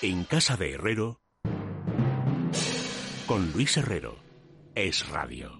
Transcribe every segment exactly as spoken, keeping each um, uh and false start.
En casa de Herrero, con Luis Herrero, Es Radio.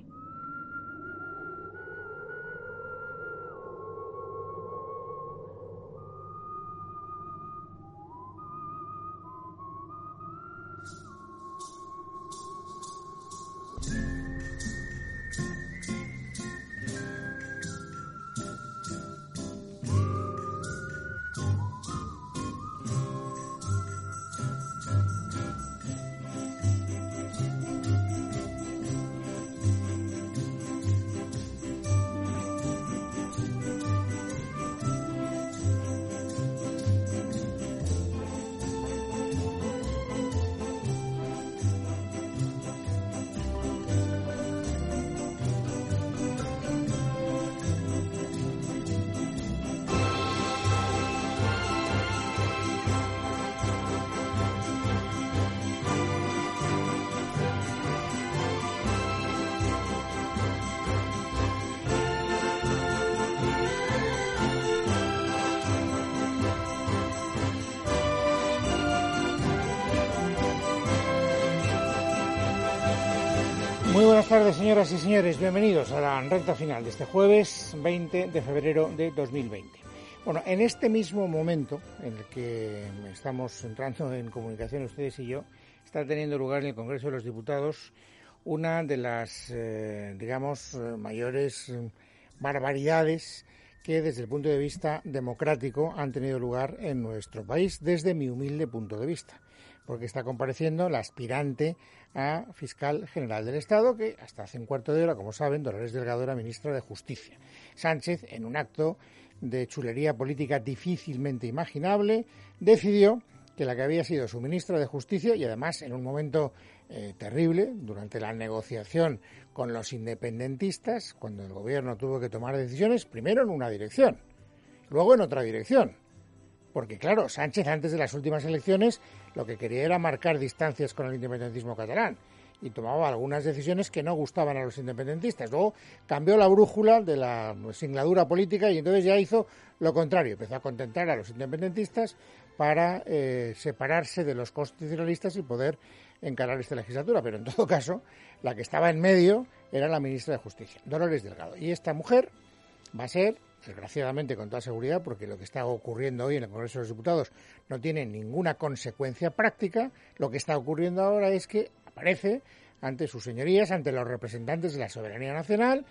Muy buenas tardes, señoras y señores. Bienvenidos a la recta final de este jueves veinte de febrero de dos mil veinte. Bueno, en este mismo momento en el que estamos entrando en comunicación ustedes y yo, está teniendo lugar en el Congreso de los Diputados una de las, eh, digamos, mayores barbaridades que desde el punto de vista democrático han tenido lugar en nuestro país, desde mi humilde punto de vista. Porque está compareciendo la aspirante a fiscal general del Estado, que hasta hace un cuarto de hora, como saben, Dolores Delgado era ministra de Justicia. Sánchez, en un acto de chulería política difícilmente imaginable, decidió que la que había sido su ministra de Justicia, y además en un momento eh, terrible, durante la negociación con los independentistas, cuando el gobierno tuvo que tomar decisiones, primero en una dirección, luego en otra dirección. Porque, claro, Sánchez, antes de las últimas elecciones, lo que quería era marcar distancias con el independentismo catalán y tomaba algunas decisiones que no gustaban a los independentistas. Luego cambió la brújula de la singladura política y entonces ya hizo lo contrario. Empezó a contentar a los independentistas para eh, separarse de los constitucionalistas y poder encarar esta legislatura. Pero, en todo caso, la que estaba en medio era la ministra de Justicia, Dolores Delgado. Y esta mujer va a ser, desgraciadamente, con toda seguridad, porque lo que está ocurriendo hoy en el Congreso de los Diputados no tiene ninguna consecuencia práctica. Lo que está ocurriendo ahora es que aparece ante sus señorías, ante los representantes de la soberanía nacional,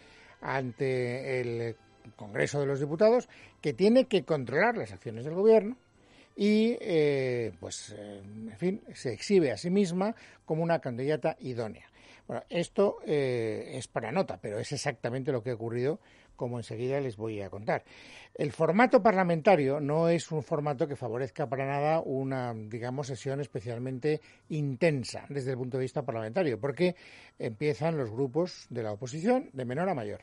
ante el Congreso de los Diputados, que tiene que controlar las acciones del gobierno y, eh, pues, eh, en fin, se exhibe a sí misma como una candidata idónea. Bueno, esto eh, es para nota, pero es exactamente lo que ha ocurrido, como enseguida les voy a contar. El formato parlamentario no es un formato que favorezca para nada una, digamos, sesión especialmente intensa desde el punto de vista parlamentario, porque empiezan los grupos de la oposición de menor a mayor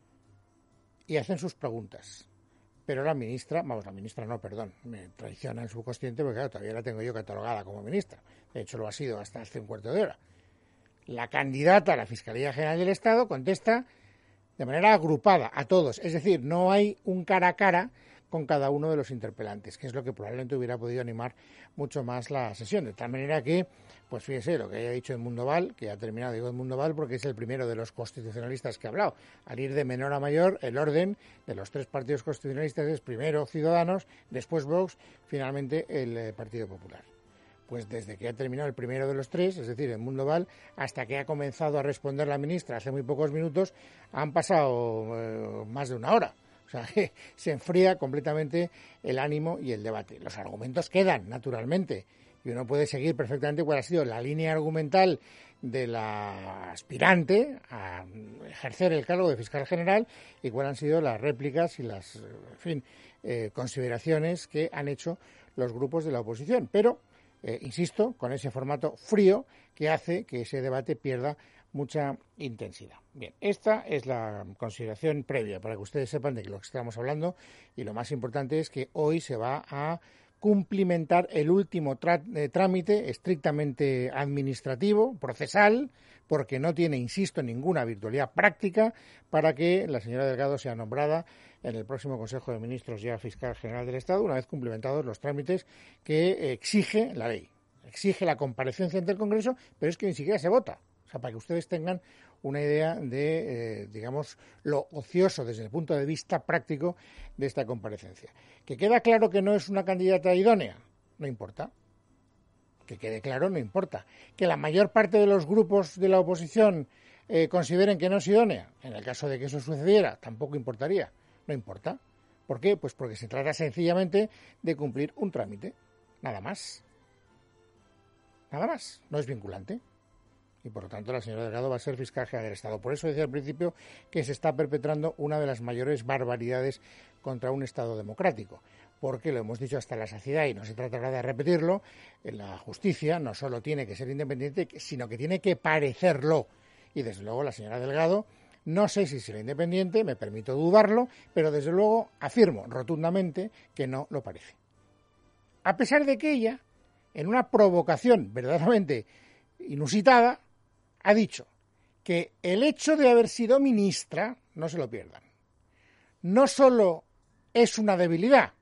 y hacen sus preguntas. Pero la ministra, vamos, la ministra no, perdón, me traiciona el subconsciente porque, claro, todavía la tengo yo catalogada como ministra. De hecho, lo ha sido hasta hace un cuarto de hora. La candidata a la Fiscalía General del Estado contesta de manera agrupada a todos, es decir, no hay un cara a cara con cada uno de los interpelantes, que es lo que probablemente hubiera podido animar mucho más la sesión, de tal manera que, pues fíjese, lo que haya dicho Edmundo Val, que ha terminado, digo Edmundo Val porque es el primero de los constitucionalistas que ha hablado, al ir de menor a mayor, el orden de los tres partidos constitucionalistas es primero Ciudadanos, después Vox, finalmente el eh, Partido Popular. Pues desde que ha terminado el primero de los tres, es decir, Edmundo Val, hasta que ha comenzado a responder la ministra hace muy pocos minutos, han pasado eh, más de una hora. O sea, que se enfría completamente el ánimo y el debate. Los argumentos quedan, naturalmente, y uno puede seguir perfectamente cuál ha sido la línea argumental de la aspirante a ejercer el cargo de fiscal general y cuáles han sido las réplicas y las, en fin, eh, consideraciones que han hecho los grupos de la oposición. Pero Eh, insisto, con ese formato frío que hace que ese debate pierda mucha intensidad. Bien, esta es la consideración previa para que ustedes sepan de lo que estamos hablando y lo más importante es que hoy se va a cumplimentar el último tra- eh, trámite estrictamente administrativo, procesal, porque no tiene, insisto, ninguna virtualidad práctica para que la señora Delgado sea nombrada en el próximo Consejo de Ministros ya fiscal general del Estado, una vez cumplimentados los trámites que exige la ley. exige la comparecencia ante el Congreso, pero es que ni siquiera se vota. O sea, para que ustedes tengan una idea de, eh, digamos, lo ocioso desde el punto de vista práctico de esta comparecencia. ¿Que queda claro que no es una candidata idónea? No importa. Que quede claro, no importa. ¿Que la mayor parte de los grupos de la oposición eh, consideren que no es idónea? En el caso de que eso sucediera, tampoco importaría. No importa. ¿Por qué? Pues porque se trata sencillamente de cumplir un trámite. Nada más. Nada más. No es vinculante. Y por lo tanto la señora Delgado va a ser fiscal general del Estado. Por eso decía al principio que se está perpetrando una de las mayores barbaridades contra un Estado democrático. Porque lo hemos dicho hasta la saciedad y no se tratará de repetirlo, la justicia no solo tiene que ser independiente, sino que tiene que parecerlo. Y desde luego la señora Delgado, no sé si será independiente, me permito dudarlo, pero desde luego afirmo rotundamente que no lo parece. A pesar de que ella, en una provocación verdaderamente inusitada, ha dicho que el hecho de haber sido ministra, no se lo pierdan, no solo es una debilidad,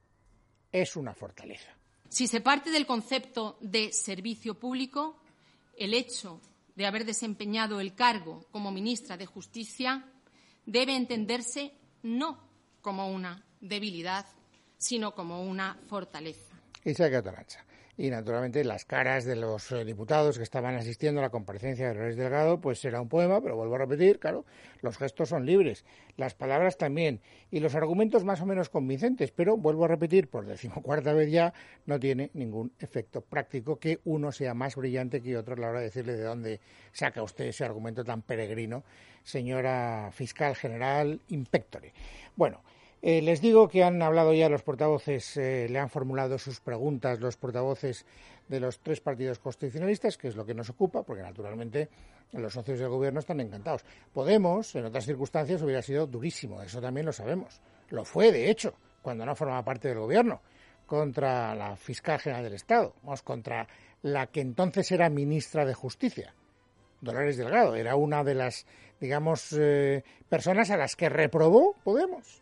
es una fortaleza. Si se parte del concepto de servicio público, el hecho de haber desempeñado el cargo como ministra de Justicia debe entenderse no como una debilidad, sino como una fortaleza. Isaac Atorancha. Y, naturalmente, las caras de los eh, diputados que estaban asistiendo a la comparecencia de Dolores Delgado, pues será un poema, pero vuelvo a repetir, claro, los gestos son libres, las palabras también, y los argumentos más o menos convincentes, pero, vuelvo a repetir, por decimocuarta vez ya, no tiene ningún efecto práctico que uno sea más brillante que otro a la hora de decirle de dónde saca usted ese argumento tan peregrino, señora fiscal general in pectore. Bueno, Eh, les digo que han hablado ya los portavoces, eh, le han formulado sus preguntas los portavoces de los tres partidos constitucionalistas, que es lo que nos ocupa, porque naturalmente los socios del gobierno están encantados. Podemos, en otras circunstancias, hubiera sido durísimo, eso también lo sabemos. Lo fue, de hecho, cuando no formaba parte del gobierno, contra la fiscal general del Estado, vamos, contra la que entonces era ministra de Justicia, Dolores Delgado. Era una de las, digamos, eh, personas a las que reprobó Podemos.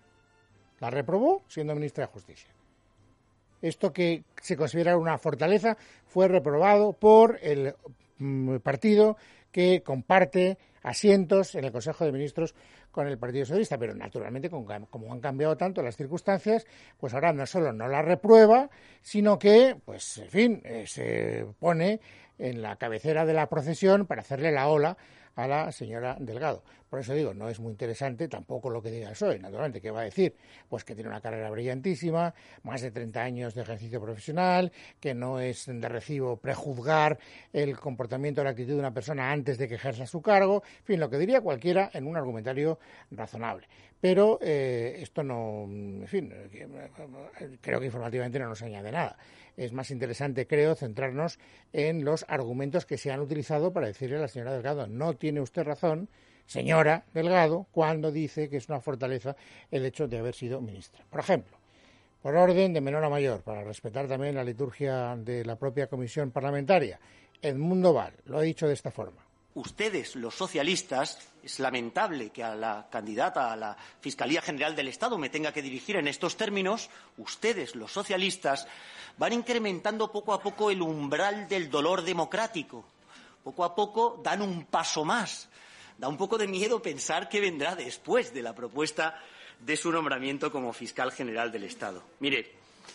La reprobó siendo ministra de Justicia. Esto que se considera una fortaleza fue reprobado por el mm, partido que comparte asientos en el Consejo de Ministros con el Partido Socialista, pero naturalmente como, como han cambiado tanto las circunstancias, pues ahora no solo no la reprueba, sino que, pues en fin, eh, se pone en la cabecera de la procesión para hacerle la ola a la señora Delgado. Por eso digo, no es muy interesante tampoco lo que diga el P S O E, naturalmente. ¿Qué va a decir? Pues que tiene una carrera brillantísima, más de treinta años de ejercicio profesional, que no es de recibo prejuzgar el comportamiento o la actitud de una persona antes de que ejerza su cargo, en fin, lo que diría cualquiera en un argumentario razonable. Pero eh, esto no, en fin, creo que informativamente no nos añade nada. Es más interesante, creo, centrarnos en los argumentos que se han utilizado para decirle a la señora Delgado, no tiene usted razón, señora Delgado, cuando dice que es una fortaleza el hecho de haber sido ministra. Por ejemplo, por orden de menor a mayor, para respetar también la liturgia de la propia comisión parlamentaria, Edmundo Val lo ha dicho de esta forma. Ustedes, los socialistas, es lamentable que a la candidata a la Fiscalía General del Estado me tenga que dirigir en estos términos, ustedes, los socialistas, van incrementando poco a poco el umbral del dolor democrático. Poco a poco dan un paso más. Da un poco de miedo pensar qué vendrá después de la propuesta de su nombramiento como Fiscal General del Estado. Mire,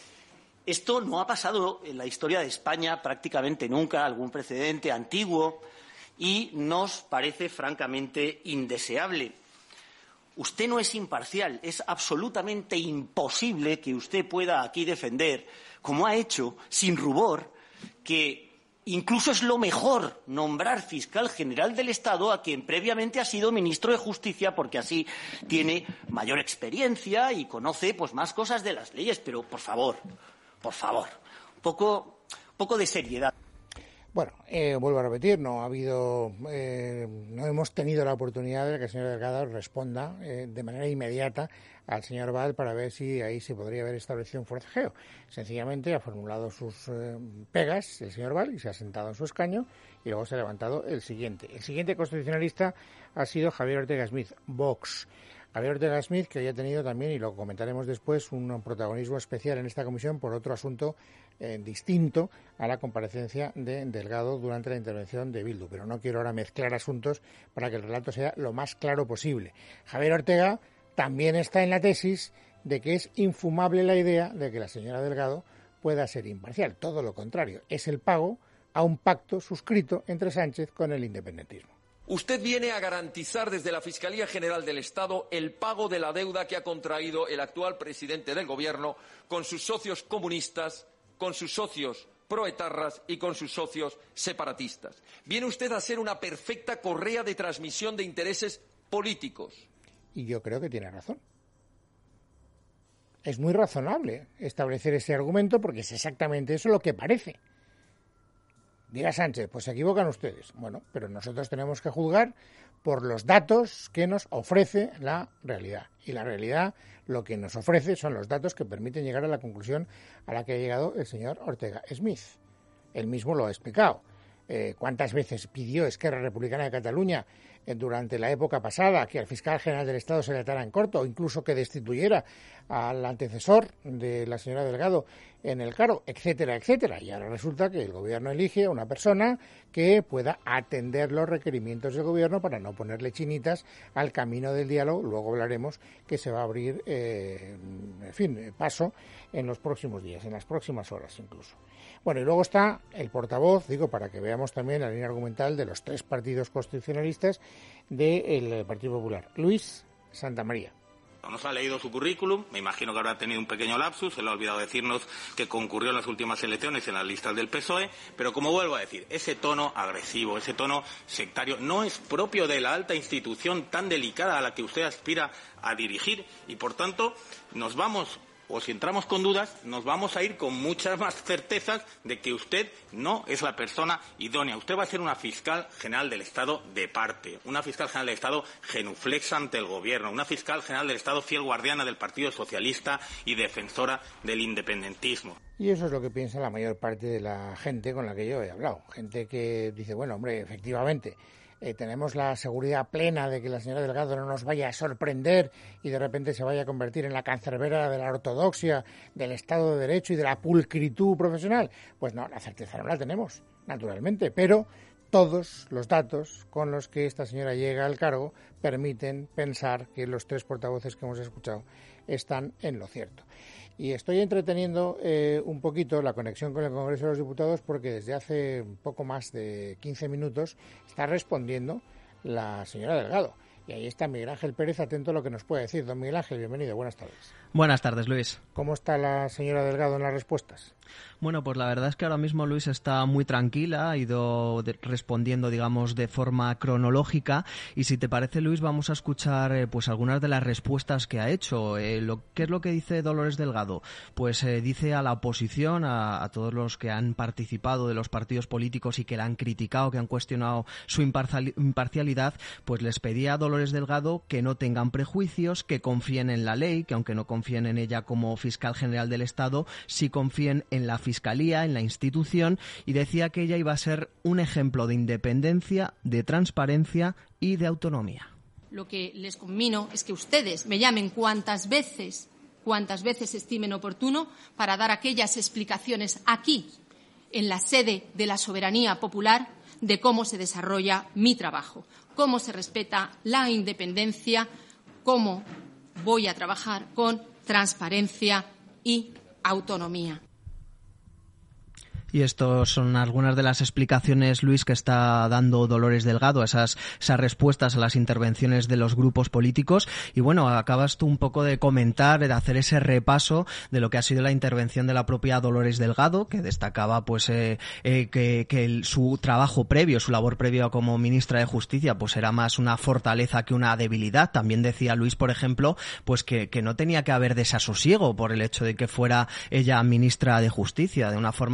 esto no ha pasado en la historia de España prácticamente nunca, algún precedente antiguo, y nos parece francamente indeseable. Usted no es imparcial, es absolutamente imposible que usted pueda aquí defender, como ha hecho, sin rubor, que incluso es lo mejor nombrar fiscal general del Estado a quien previamente ha sido ministro de Justicia, porque así tiene mayor experiencia y conoce pues más cosas de las leyes. Pero, por favor, por favor, un poco, un poco de seriedad. Bueno, eh, vuelvo a repetir, no ha habido, eh, no hemos tenido la oportunidad de que el señor Delgado responda eh, de manera inmediata al señor Val para ver si ahí se podría haber establecido un forcejeo. Sencillamente ha formulado sus eh, pegas el señor Val y se ha sentado en su escaño y luego se ha levantado el siguiente. El siguiente constitucionalista ha sido Javier Ortega Smith, Vox. Javier Ortega Smith, que haya tenido también, y lo comentaremos después, un protagonismo especial en esta comisión por otro asunto eh, distinto a la comparecencia de Delgado durante la intervención de Bildu. Pero no quiero ahora mezclar asuntos para que el relato sea lo más claro posible. Javier Ortega también está en la tesis de que es infumable la idea de que la señora Delgado pueda ser imparcial. Todo lo contrario, es el pago a un pacto suscrito entre Sánchez con el independentismo. Usted viene a garantizar desde la Fiscalía General del Estado el pago de la deuda que ha contraído el actual presidente del Gobierno con sus socios comunistas, con sus socios proetarras y con sus socios separatistas. Viene usted a ser una perfecta correa de transmisión de intereses políticos. Y yo creo que tiene razón. Es muy razonable establecer ese argumento porque es exactamente eso lo que parece. Dirá Sánchez, pues se equivocan ustedes. Bueno, pero nosotros tenemos que juzgar por los datos que nos ofrece la realidad. Y la realidad lo que nos ofrece son los datos que permiten llegar a la conclusión a la que ha llegado el señor Ortega Smith. Él mismo lo ha explicado. Eh, ¿Cuántas veces pidió Esquerra Republicana de Cataluña eh, durante la época pasada que al fiscal general del Estado se le atara en corto o incluso que destituyera al antecesor de la señora Delgado en el cargo, etcétera, etcétera? Y ahora resulta que el gobierno elige a una persona que pueda atender los requerimientos del gobierno para no ponerle chinitas al camino del diálogo. Luego hablaremos que se va a abrir, eh, en fin, paso en los próximos días, en las próximas horas incluso. Bueno, y luego está el portavoz, digo, para que veamos también la línea argumental de los tres partidos constitucionalistas del Partido Popular. Luis Santamaría. Nos ha leído su currículum, me imagino que habrá tenido un pequeño lapsus, se le ha olvidado decirnos que concurrió en las últimas elecciones en las listas del P S O E, pero como vuelvo a decir, ese tono agresivo, ese tono sectario, no es propio de la alta institución tan delicada a la que usted aspira a dirigir y, por tanto, nos vamos, o si entramos con dudas, nos vamos a ir con muchas más certezas de que usted no es la persona idónea. Usted va a ser una fiscal general del Estado de parte, una fiscal general del Estado genuflexa ante el Gobierno, una fiscal general del Estado fiel guardiana del Partido Socialista y defensora del independentismo. Y eso es lo que piensa la mayor parte de la gente con la que yo he hablado. Gente que dice, bueno, hombre, efectivamente, Eh, tenemos la seguridad plena de que la señora Delgado no nos vaya a sorprender y de repente se vaya a convertir en la cancerbera de la ortodoxia, del Estado de Derecho y de la pulcritud profesional. Pues no, la certeza no la tenemos, naturalmente, pero todos los datos con los que esta señora llega al cargo permiten pensar que los tres portavoces que hemos escuchado están en lo cierto. Y estoy entreteniendo eh, un poquito la conexión con el Congreso de los Diputados porque desde hace poco más de quince minutos está respondiendo la señora Delgado. Y ahí está Miguel Ángel Pérez, atento a lo que nos puede decir. Don Miguel Ángel, bienvenido, buenas tardes. Buenas tardes, Luis. ¿Cómo está la señora Delgado en las respuestas? Bueno, pues la verdad es que ahora mismo Luis está muy tranquila, ha ido de, respondiendo, digamos, de forma cronológica. Y si te parece, Luis, vamos a escuchar eh, pues algunas de las respuestas que ha hecho. Eh, lo, ¿Qué es lo que dice Dolores Delgado? Pues eh, dice a la oposición, a, a todos los que han participado de los partidos políticos y que la han criticado, que han cuestionado su imparcial, imparcialidad, pues les pedía a Dolores Delgado que no tengan prejuicios, que confíen en la ley, que aunque no confíen en ella como fiscal general del Estado, sí confíen en la Fiscalía, en la institución, y decía que ella iba a ser un ejemplo de independencia, de transparencia y de autonomía. Lo que les conmino es que ustedes me llamen cuantas veces, cuantas veces estimen oportuno para dar aquellas explicaciones aquí, en la sede de la soberanía popular, de cómo se desarrolla mi trabajo, cómo se respeta la independencia, cómo voy a trabajar con transparencia y autonomía. Y estas son algunas de las explicaciones, Luis, que está dando Dolores Delgado, esas, esas respuestas a las intervenciones de los grupos políticos. Y bueno, acabas tú un poco de comentar, de hacer ese repaso de lo que ha sido la intervención de la propia Dolores Delgado, que destacaba pues eh, eh, que, que el, su trabajo previo, su labor previa como ministra de Justicia, pues era más una fortaleza que una debilidad. También decía Luis, por ejemplo, pues que, que no tenía que haber desasosiego por el hecho de que fuera ella ministra de Justicia, de una forma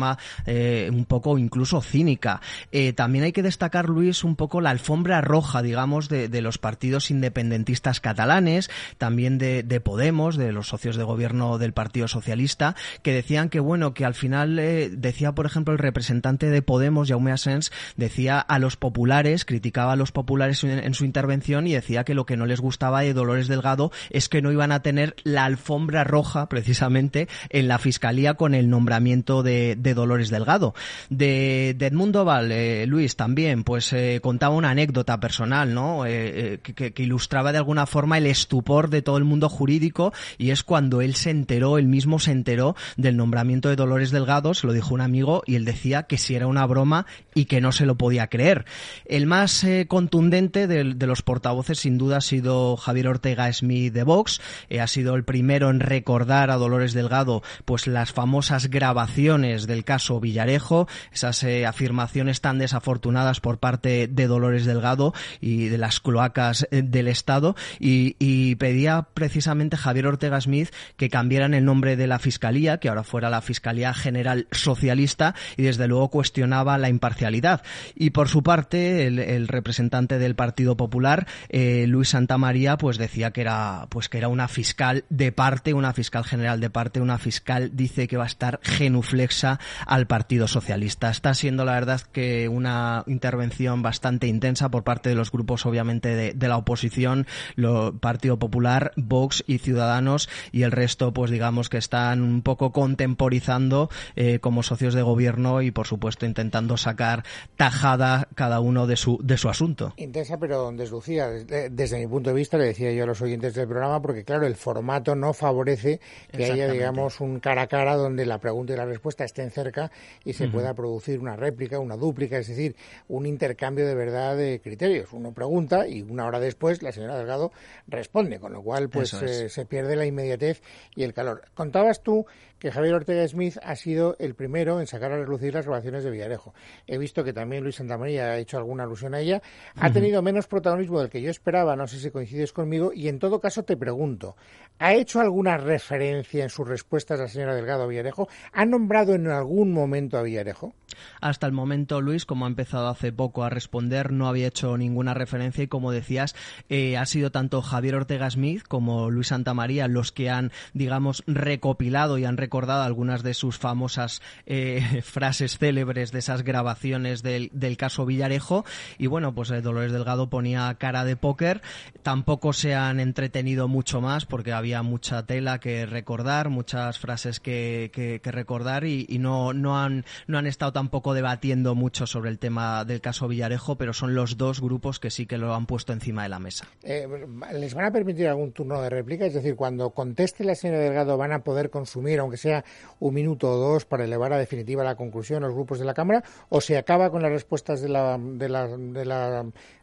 eh, un poco incluso cínica. Eh, también hay que destacar, Luis, un poco la alfombra roja, digamos, de, de los partidos independentistas catalanes, también de, de Podemos, de los socios de gobierno del Partido Socialista, que decían que, bueno, que al final, eh, decía, por ejemplo, el representante de Podemos, Jaume Asens, decía a los populares, criticaba a los populares en, en su intervención y decía que lo que no les gustaba de Dolores Delgado es que no iban a tener la alfombra roja, precisamente, en la Fiscalía con el nombramiento de, de Dolores Delgado. De, de Edmundo Val, eh, Luis, también, pues eh, contaba una anécdota personal, ¿no? Eh, eh, que, que ilustraba de alguna forma el estupor de todo el mundo jurídico, y es cuando él se enteró, él mismo se enteró del nombramiento de Dolores Delgado, se lo dijo un amigo y él decía que si era una broma y que no se lo podía creer. El más eh, contundente de, de los portavoces sin duda ha sido Javier Ortega Smith de Vox, eh, ha sido el primero en recordar a Dolores Delgado pues las famosas grabaciones del caso Villarejo, esas eh, afirmaciones tan desafortunadas por parte de Dolores Delgado y de las cloacas eh, del Estado, y, y pedía precisamente Javier Ortega Smith que cambiaran el nombre de la Fiscalía, que ahora fuera la Fiscalía General Socialista, y desde luego cuestionaba la imparcialidad. Y por su parte, el, el representante del Partido Popular, eh, Luis Santamaría, pues decía que era, pues que era una fiscal de parte, una fiscal general de parte, una fiscal, dice, que va a estar genuflexa al Partido Socialista. Está siendo, la verdad, que una intervención bastante intensa por parte de los grupos, obviamente, de, de la oposición, lo, Partido Popular, Vox y Ciudadanos, y el resto, pues digamos que están un poco contemporizando eh, como socios de gobierno y, por supuesto, intentando sacar tajada cada uno de su de su asunto. Intensa pero deslucida. Desde, desde mi punto de vista, le decía yo a los oyentes del programa, porque claro, el formato no favorece que haya, digamos, un cara a cara donde la pregunta y la respuesta estén cerca y se uh-huh. pueda producir una réplica, una dúplica, es decir, un intercambio de verdad de criterios. Uno pregunta y una hora después la señora Delgado responde, con lo cual pues eh, se pierde la inmediatez y el calor. Contabas tú que Javier Ortega Smith ha sido el primero en sacar a relucir las grabaciones de Villarejo. He visto que también Luis Santamaría ha hecho alguna alusión a ella. Ha uh-huh. tenido menos protagonismo del que yo esperaba, no sé si coincides conmigo, y en todo caso te pregunto, ¿ha hecho alguna referencia en sus respuestas la señora Delgado a Villarejo? ¿Ha nombrado en algún momento a Villarejo? Hasta el momento, Luis, como ha empezado hace poco a responder, no había hecho ninguna referencia y, como decías, eh, ha sido tanto Javier Ortega Smith como Luis Santamaría los que han, digamos, recopilado y han recordado algunas de sus famosas eh, frases célebres de esas grabaciones del, del caso Villarejo. Y bueno, pues eh, Dolores Delgado ponía cara de póker. Tampoco se han entretenido mucho más porque había mucha tela que recordar, muchas frases que, que, que recordar y, y no, no, han, no han estado tampoco debatiendo mucho sobre el tema del caso Villarejo, pero son los dos grupos que sí que lo han puesto encima de la mesa. Eh, ¿Les van a permitir algún turno de réplica? Es decir, cuando conteste la señora Delgado, ¿van a poder consumir, aunque sea un minuto o dos, para elevar a definitiva la conclusión los grupos de la Cámara, o se acaba con las respuestas de la, de la, de la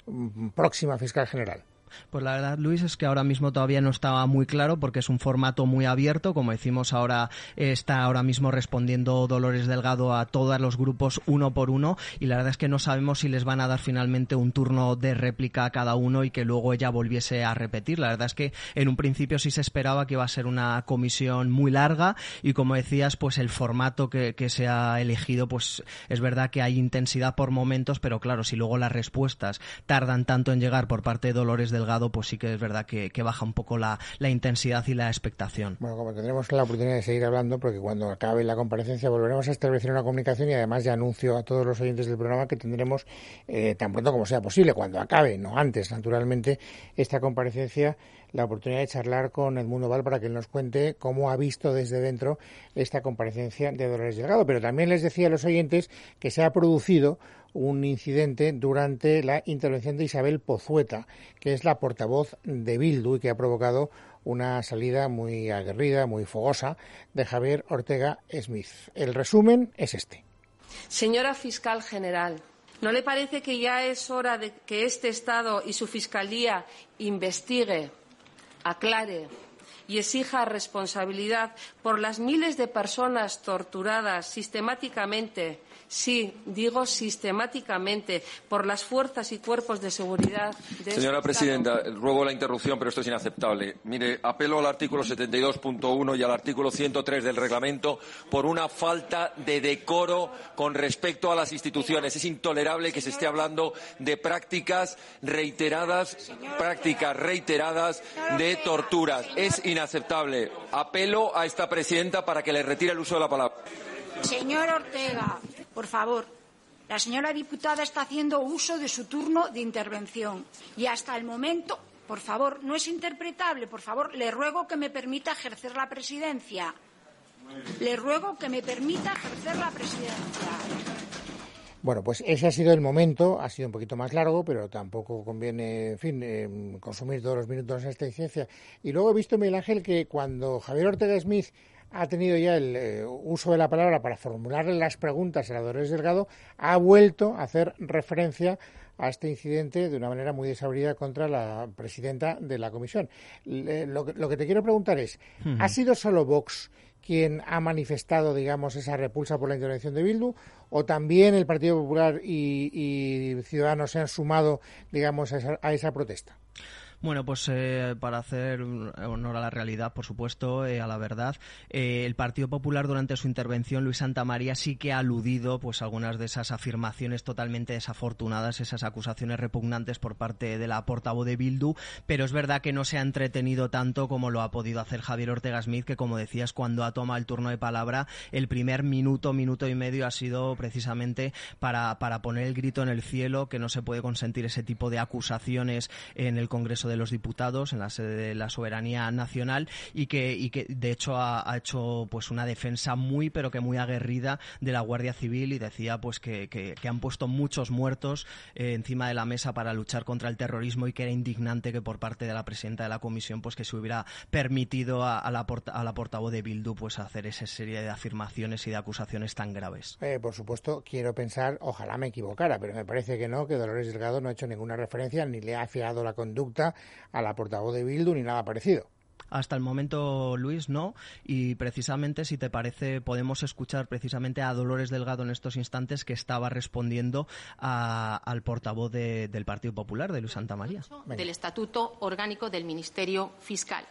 próxima fiscal general? Pues la verdad, Luis, es que ahora mismo todavía no estaba muy claro porque es un formato muy abierto. Como decimos, ahora está ahora mismo respondiendo Dolores Delgado a todos los grupos uno por uno y la verdad es que no sabemos si les van a dar finalmente un turno de réplica a cada uno y que luego ella volviese a repetir. La verdad es que en un principio sí se esperaba que iba a ser una comisión muy larga y, como decías, pues el formato que, que se ha elegido, pues es verdad que hay intensidad por momentos, pero claro, si luego las respuestas tardan tanto en llegar por parte de Dolores Delgado, pues sí que es verdad que, que baja un poco la, la intensidad y la expectación. Bueno, como tendremos la oportunidad de seguir hablando, porque cuando acabe la comparecencia volveremos a establecer una comunicación y además ya anuncio a todos los oyentes del programa que tendremos eh, tan pronto como sea posible, cuando acabe, no antes, naturalmente, esta comparecencia, la oportunidad de charlar con Edmundo Val para que él nos cuente cómo ha visto desde dentro esta comparecencia de Dolores Delgado. Pero también les decía a los oyentes que se ha producido un incidente durante la intervención de Isabel Pozueta, que es la portavoz de Bildu y que ha provocado una salida muy aguerrida, muy fogosa de Javier Ortega Smith. El resumen es este. Señora Fiscal General, ¿no le parece que ya es hora de que este Estado y su Fiscalía investigue, aclare y exija responsabilidad por las miles de personas torturadas sistemáticamente, sí, digo sistemáticamente, por las fuerzas y cuerpos de seguridad de Señora este Presidenta, Estado. ruego la interrupción, pero esto es inaceptable. Mire, apelo al artículo setenta y dos punto uno y al artículo ciento tres del reglamento por una falta de decoro con respecto a las instituciones. Es intolerable que se esté hablando de prácticas reiteradas, prácticas reiteradas de torturas. Es inaceptable. Apelo a esta presidenta para que le retire el uso de la palabra. Señor Ortega, por favor. La señora diputada está haciendo uso de su turno de intervención y hasta el momento, por favor, no es interpretable. Por favor, le ruego que me permita ejercer la presidencia. Le ruego que me permita ejercer la presidencia. Bueno, pues ese ha sido el momento, ha sido un poquito más largo, pero tampoco conviene, en fin, eh, consumir todos los minutos en esta incidencia. Y luego he visto, Miguel Ángel, que cuando Javier Ortega Smith ha tenido ya el eh, uso de la palabra para formularle las preguntas a Dolores Delgado, ha vuelto a hacer referencia a este incidente de una manera muy desabrida contra la presidenta de la comisión. Le, lo, lo que te quiero preguntar es, uh-huh. ¿ha sido solo Vox quien ha manifestado, digamos, esa repulsa por la intervención de Bildu, o también el Partido Popular y, y Ciudadanos se han sumado, digamos, a esa, a esa protesta? Bueno, pues eh, para hacer honor a la realidad, por supuesto, eh, a la verdad, eh, el Partido Popular durante su intervención, Luis Santamaría, sí que ha aludido pues a algunas de esas afirmaciones totalmente desafortunadas, esas acusaciones repugnantes por parte de la portavoz de Bildu, pero es verdad que no se ha entretenido tanto como lo ha podido hacer Javier Ortega Smith, que como decías, cuando ha tomado el turno de palabra, el primer minuto, minuto y medio ha sido precisamente para, para poner el grito en el cielo, que no se puede consentir ese tipo de acusaciones en el Congreso de de los Diputados, en la sede de la soberanía nacional, y que, y que de hecho ha, ha hecho pues una defensa muy pero que muy aguerrida de la Guardia Civil, y decía pues que, que, que han puesto muchos muertos eh, encima de la mesa para luchar contra el terrorismo, y que era indignante que por parte de la presidenta de la comisión pues que se hubiera permitido a, a, la, porta, a la portavoz de Bildu pues hacer esa serie de afirmaciones y de acusaciones tan graves. Eh, por supuesto, quiero pensar, ojalá me equivocara, pero me parece que no, que Dolores Delgado no ha hecho ninguna referencia ni le ha afiado la conducta a la portavoz de Bildu ni nada parecido. Hasta el momento, Luis, no, y precisamente, si te parece, podemos escuchar precisamente a Dolores Delgado en estos instantes, que estaba respondiendo a, al portavoz de, del Partido Popular, de Luis Santamaría. Del Estatuto Orgánico del Ministerio Fiscal.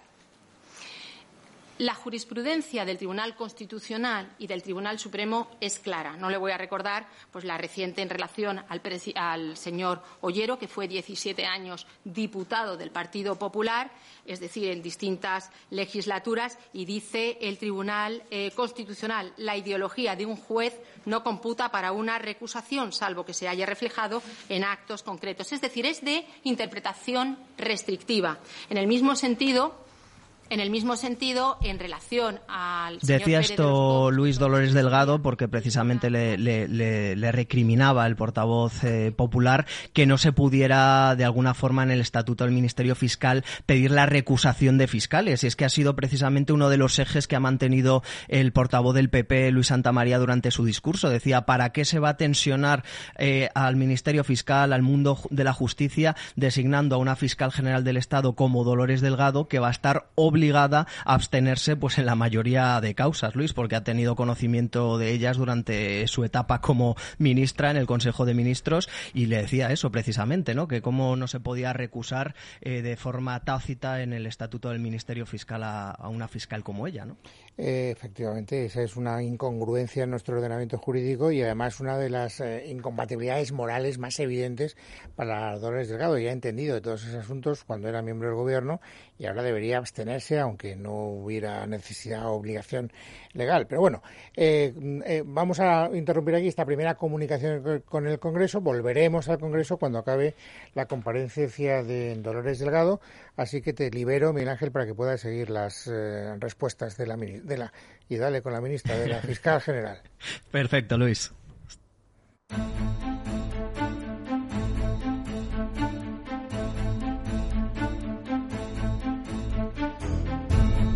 La jurisprudencia del Tribunal Constitucional y del Tribunal Supremo es clara. No le voy a recordar pues la reciente en relación al, al señor Ollero, que fue diecisiete años diputado del Partido Popular, es decir, en distintas legislaturas, y dice el Tribunal eh, Constitucional: la ideología de un juez no computa para una recusación, salvo que se haya reflejado en actos concretos. Es decir, es de interpretación restrictiva. En el mismo sentido, En el mismo sentido, en relación al señor Decía Pérez esto de los Luis Dolores Delgado porque precisamente le, le, le, le recriminaba el portavoz eh, popular que no se pudiera de alguna forma en el Estatuto del Ministerio Fiscal pedir la recusación de fiscales. Y es que ha sido precisamente uno de los ejes que ha mantenido el portavoz del P P, Luis Santamaría, durante su discurso. Decía, ¿para qué se va a tensionar eh, al Ministerio Fiscal, al mundo de la justicia, designando a una fiscal general del Estado como Dolores Delgado, que va a estar obligada a abstenerse pues en la mayoría de causas, Luis, porque ha tenido conocimiento de ellas durante su etapa como ministra en el Consejo de Ministros? Y le decía eso precisamente, ¿no? Que cómo no se podía recusar eh, de forma tácita en el Estatuto del Ministerio Fiscal a, a una fiscal como ella, ¿no? Eh, efectivamente, esa es una incongruencia en nuestro ordenamiento jurídico y además una de las eh, incompatibilidades morales más evidentes para Dolores Delgado. Ya ha entendido de todos esos asuntos cuando era miembro del Gobierno y ahora debería abstenerse, aunque no hubiera necesidad o obligación legal. Pero bueno, eh, eh, vamos a interrumpir aquí esta primera comunicación con el Congreso. Volveremos al Congreso cuando acabe la comparecencia de Dolores Delgado. Así que te libero, Miguel Ángel, para que puedas seguir las eh, respuestas de la, de la y dale con la ministra, de la fiscal general. Perfecto, Luis.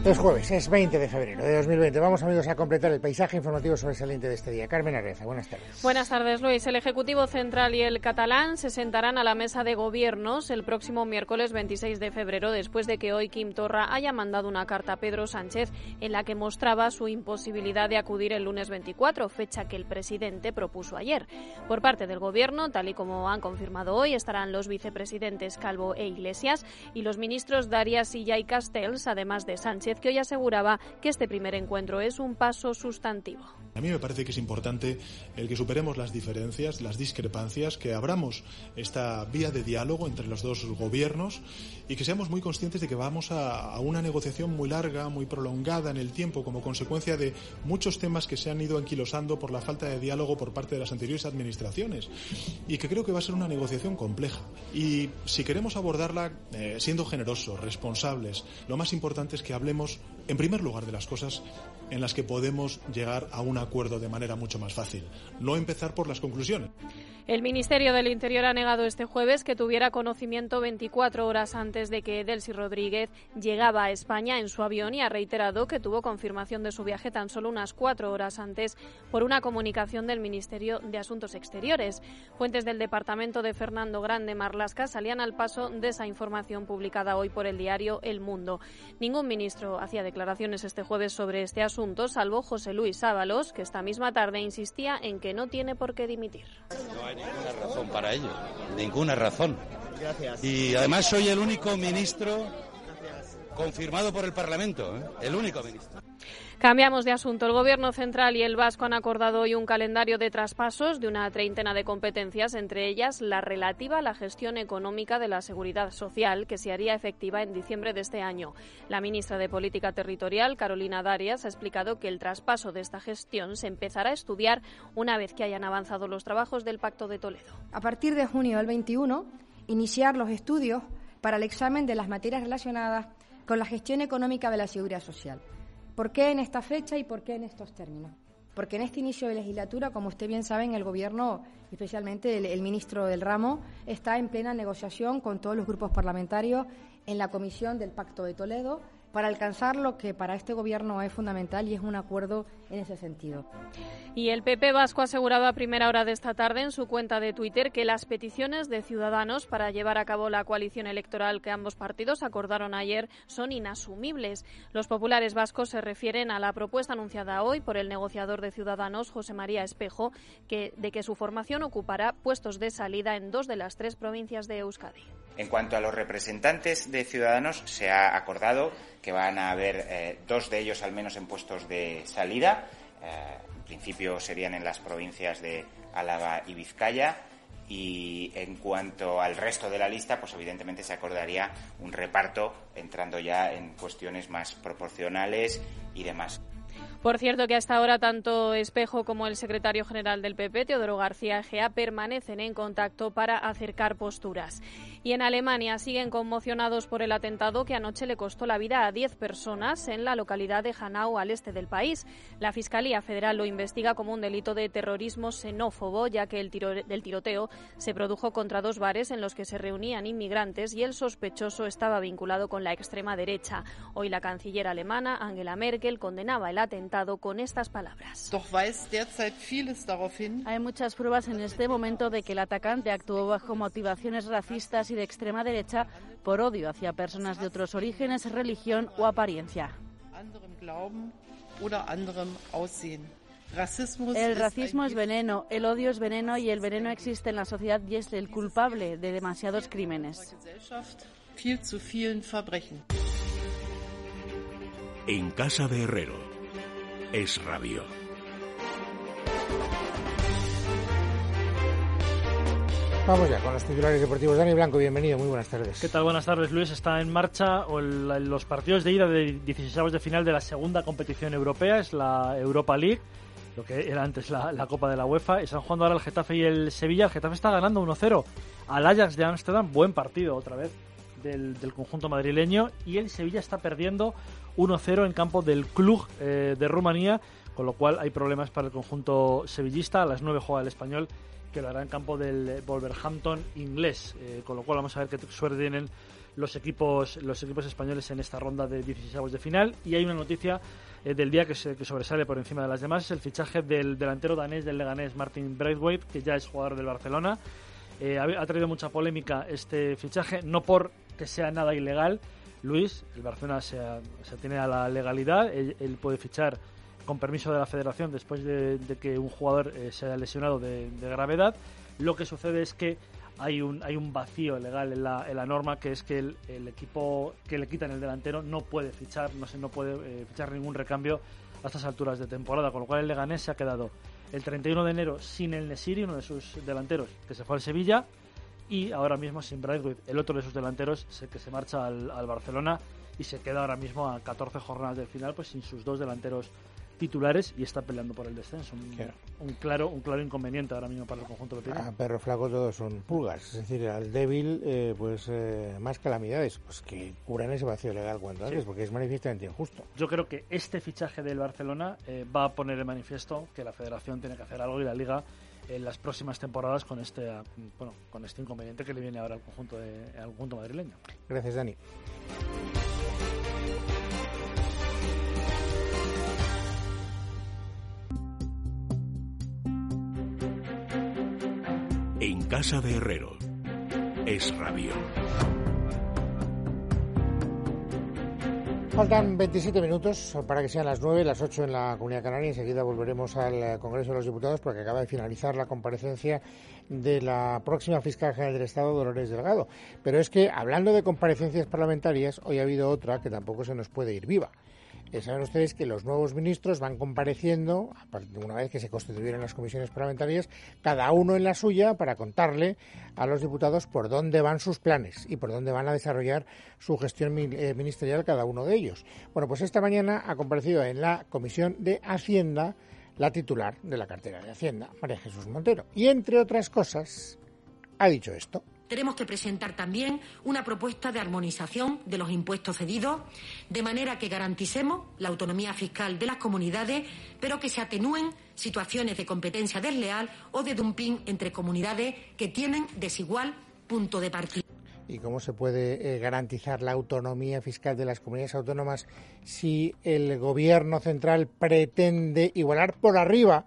Es jueves, es veinte de febrero de dos mil veinte. Vamos, amigos, a completar el paisaje informativo sobresaliente de este día. Carmen Arreza, buenas tardes. Buenas tardes, Luis. El Ejecutivo Central y el catalán se sentarán a la mesa de gobiernos el próximo miércoles veintiséis de febrero, después de que hoy Quim Torra haya mandado una carta a Pedro Sánchez en la que mostraba su imposibilidad de acudir el lunes veinticuatro, fecha que el presidente propuso ayer. Por parte del Gobierno, tal y como han confirmado hoy, estarán los vicepresidentes Calvo e Iglesias y los ministros Darias, Illa y Castells, además de Sánchez, que hoy aseguraba que este primer encuentro es un paso sustantivo. A mí me parece que es importante el que superemos las diferencias, las discrepancias, que abramos esta vía de diálogo entre los dos gobiernos y que seamos muy conscientes de que vamos a, a una negociación muy larga, muy prolongada en el tiempo, como consecuencia de muchos temas que se han ido anquilosando por la falta de diálogo por parte de las anteriores administraciones, y que creo que va a ser una negociación compleja. Y si queremos abordarla eh, siendo generosos, responsables, lo más importante es que hablemos en primer lugar de las cosas en las que podemos llegar a un acuerdo de manera mucho más fácil, no empezar por las conclusiones. El Ministerio del Interior ha negado este jueves que tuviera conocimiento veinticuatro horas antes de que Delcy Rodríguez llegaba a España en su avión, y ha reiterado que tuvo confirmación de su viaje tan solo unas cuatro horas antes por una comunicación del Ministerio de Asuntos Exteriores. Fuentes del departamento de Fernando Grande Marlaska salían al paso de esa información publicada hoy por el diario El Mundo. Ningún ministro hacía declaraciones este jueves sobre este asunto, salvo José Luis Ábalos, que esta misma tarde insistía en que no tiene por qué dimitir. No hay ninguna razón para ello, ninguna razón. Gracias. Y además soy el único ministro confirmado por el Parlamento, ¿eh? El único ministro. Cambiamos de asunto. El Gobierno central y el vasco han acordado hoy un calendario de traspasos de una treintena de competencias, entre ellas la relativa a la gestión económica de la seguridad social, que se haría efectiva en diciembre de este año. La ministra de Política Territorial, Carolina Darias, ha explicado que el traspaso de esta gestión se empezará a estudiar una vez que hayan avanzado los trabajos del Pacto de Toledo. A partir de junio del veintiuno, iniciar los estudios para el examen de las materias relacionadas con la gestión económica de la seguridad social. ¿Por qué en esta fecha y por qué en estos términos? Porque en este inicio de legislatura, como usted bien sabe, el Gobierno, especialmente el, el ministro del ramo, está en plena negociación con todos los grupos parlamentarios en la Comisión del Pacto de Toledo para alcanzar lo que para este Gobierno es fundamental, y es un acuerdo en ese sentido. Y el P P vasco ha asegurado a primera hora de esta tarde en su cuenta de Twitter que las peticiones de Ciudadanos para llevar a cabo la coalición electoral que ambos partidos acordaron ayer son inasumibles. Los populares vascos se refieren a la propuesta anunciada hoy por el negociador de Ciudadanos, José María Espejo, que, de que su formación ocupará puestos de salida en dos de las tres provincias de Euskadi. En cuanto a los representantes de Ciudadanos, se ha acordado que van a haber eh, dos de ellos al menos en puestos de salida. Eh, en principio serían en las provincias de Álava y Vizcaya. Y en cuanto al resto de la lista, pues evidentemente se acordaría un reparto entrando ya en cuestiones más proporcionales y demás. Por cierto, que hasta ahora tanto Espejo como el secretario general del P P, Teodoro García Egea, permanecen en contacto para acercar posturas. Y en Alemania siguen conmocionados por el atentado que anoche le costó la vida a diez personas en la localidad de Hanau, al este del país. La Fiscalía Federal lo investiga como un delito de terrorismo xenófobo, ya que el, tiro, el tiroteo se produjo contra dos bares en los que se reunían inmigrantes y el sospechoso estaba vinculado con la extrema derecha. Hoy la canciller alemana, Angela Merkel, condenaba el atentado con estas palabras. Hay muchas pruebas en este momento de que el atacante actuó bajo motivaciones racistas y de extrema derecha por odio hacia personas de otros orígenes, religión o apariencia. El racismo es veneno, el odio es veneno, y el veneno existe en la sociedad y es el culpable de demasiados crímenes. En casa de Herrero. Es Radio. Vamos ya con los titulares deportivos. Dani Blanco, bienvenido, muy buenas tardes. ¿Qué tal? Buenas tardes, Luis. Está en marcha los partidos de ida de dieciseisavos de final de la segunda competición europea, es la Europa League, lo que era antes la, la Copa de la UEFA. Están jugando ahora el Getafe y el Sevilla. El Getafe está ganando uno cero al Ajax de Ámsterdam, buen partido otra vez del, del conjunto madrileño, y el Sevilla está perdiendo uno cero en campo del Cluj eh, de Rumanía, con lo cual hay problemas para el conjunto sevillista. A las nueve juega el Español, que lo hará en campo del Wolverhampton inglés, eh, con lo cual vamos a ver qué suerte tienen los equipos los equipos españoles en esta ronda de dieciséis de final. Y hay una noticia eh, del día que, se, que sobresale por encima de las demás, es el fichaje del delantero danés del Leganés, Martin Braithwaite, que ya es jugador del Barcelona. Eh, ha, ha traído mucha polémica este fichaje, no por que sea nada ilegal, Luis, el Barcelona se, se tiene a la legalidad, él, él puede fichar con permiso de la Federación después de, de que un jugador eh, se haya lesionado de, de gravedad. Lo que sucede es que hay un hay un vacío legal en la, en la norma, que es que el, el equipo que le quitan el delantero no puede fichar, no se no puede eh, fichar ningún recambio a estas alturas de temporada, con lo cual el Leganés se ha quedado el treinta y uno de enero sin el Nesiri, uno de sus delanteros que se fue al Sevilla, y ahora mismo sin Braithwaite, el otro de sus delanteros sé que se marcha al, al Barcelona, y se queda ahora mismo a catorce jornadas del final pues sin sus dos delanteros titulares, y está peleando por el descenso. Un, claro. un claro un claro inconveniente ahora mismo para el conjunto de Pirelli. A perro flaco todos son pulgas, es decir, al débil eh, pues eh, más calamidades, pues que cubran ese vacío legal cuanto antes, sí. porque es manifiestamente injusto. Yo creo que este fichaje del Barcelona eh, va a poner en manifiesto que la Federación tiene que hacer algo, y la Liga en las próximas temporadas con este bueno con este inconveniente que le viene ahora al conjunto de, al conjunto madrileño. Gracias, Dani. En casa de Herrero, Es Radio. Faltan veintisiete minutos para que sean las nueve, las ocho en la Comunidad Canaria. Enseguida volveremos al Congreso de los Diputados porque acaba de finalizar la comparecencia de la próxima fiscal general del Estado, Dolores Delgado. Pero es que, hablando de comparecencias parlamentarias, hoy ha habido otra que tampoco se nos puede ir viva. Eh, saben ustedes que los nuevos ministros van compareciendo, una vez que se constituyeron las comisiones parlamentarias, cada uno en la suya, para contarle a los diputados por dónde van sus planes y por dónde van a desarrollar su gestión eh, ministerial cada uno de ellos. Bueno, pues esta mañana ha comparecido en la Comisión de Hacienda la titular de la cartera de Hacienda, María Jesús Montero, y entre otras cosas ha dicho esto. Tenemos que presentar también una propuesta de armonización de los impuestos cedidos, de manera que garanticemos la autonomía fiscal de las comunidades, pero que se atenúen situaciones de competencia desleal o de dumping entre comunidades que tienen desigual punto de partida. ¿Y cómo se puede eh, garantizar la autonomía fiscal de las comunidades autónomas si el Gobierno central pretende igualar por arriba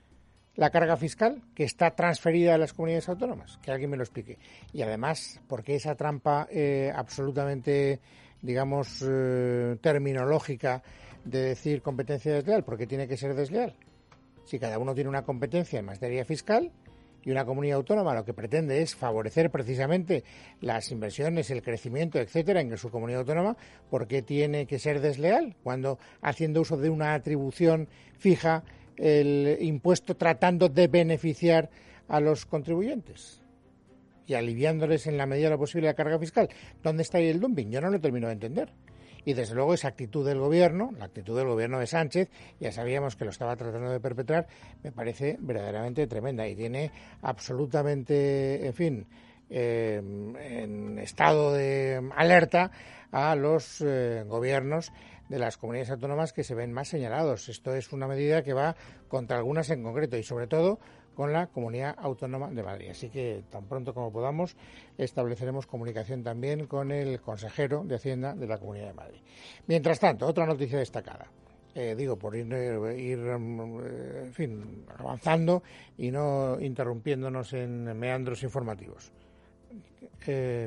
la carga fiscal que está transferida a las comunidades autónomas? Que alguien me lo explique. Y además, ¿por qué esa trampa eh, absolutamente, digamos, eh, terminológica de decir competencia desleal? ¿Por qué tiene que ser desleal? Si cada uno tiene una competencia en materia fiscal y una comunidad autónoma lo que pretende es favorecer precisamente las inversiones, el crecimiento, etcétera, en su comunidad autónoma, ¿por qué tiene que ser desleal cuando, haciendo uso de una atribución fija, el impuesto tratando de beneficiar a los contribuyentes y aliviándoles en la medida de lo posible la carga fiscal? ¿Dónde está ahí el dumping? Yo no lo termino de entender. Y desde luego esa actitud del Gobierno, la actitud del Gobierno de Sánchez, ya sabíamos que lo estaba tratando de perpetrar, me parece verdaderamente tremenda y tiene absolutamente, en fin, eh, en estado de alerta a los eh, gobiernos de las comunidades autónomas que se ven más señalados. Esto es una medida que va contra algunas en concreto y sobre todo con la Comunidad Autónoma de Madrid. Así que tan pronto como podamos estableceremos comunicación también con el consejero de Hacienda de la Comunidad de Madrid. Mientras tanto, otra noticia destacada. Eh, digo, por ir, ir eh, en fin, avanzando y no interrumpiéndonos en meandros informativos. Eh,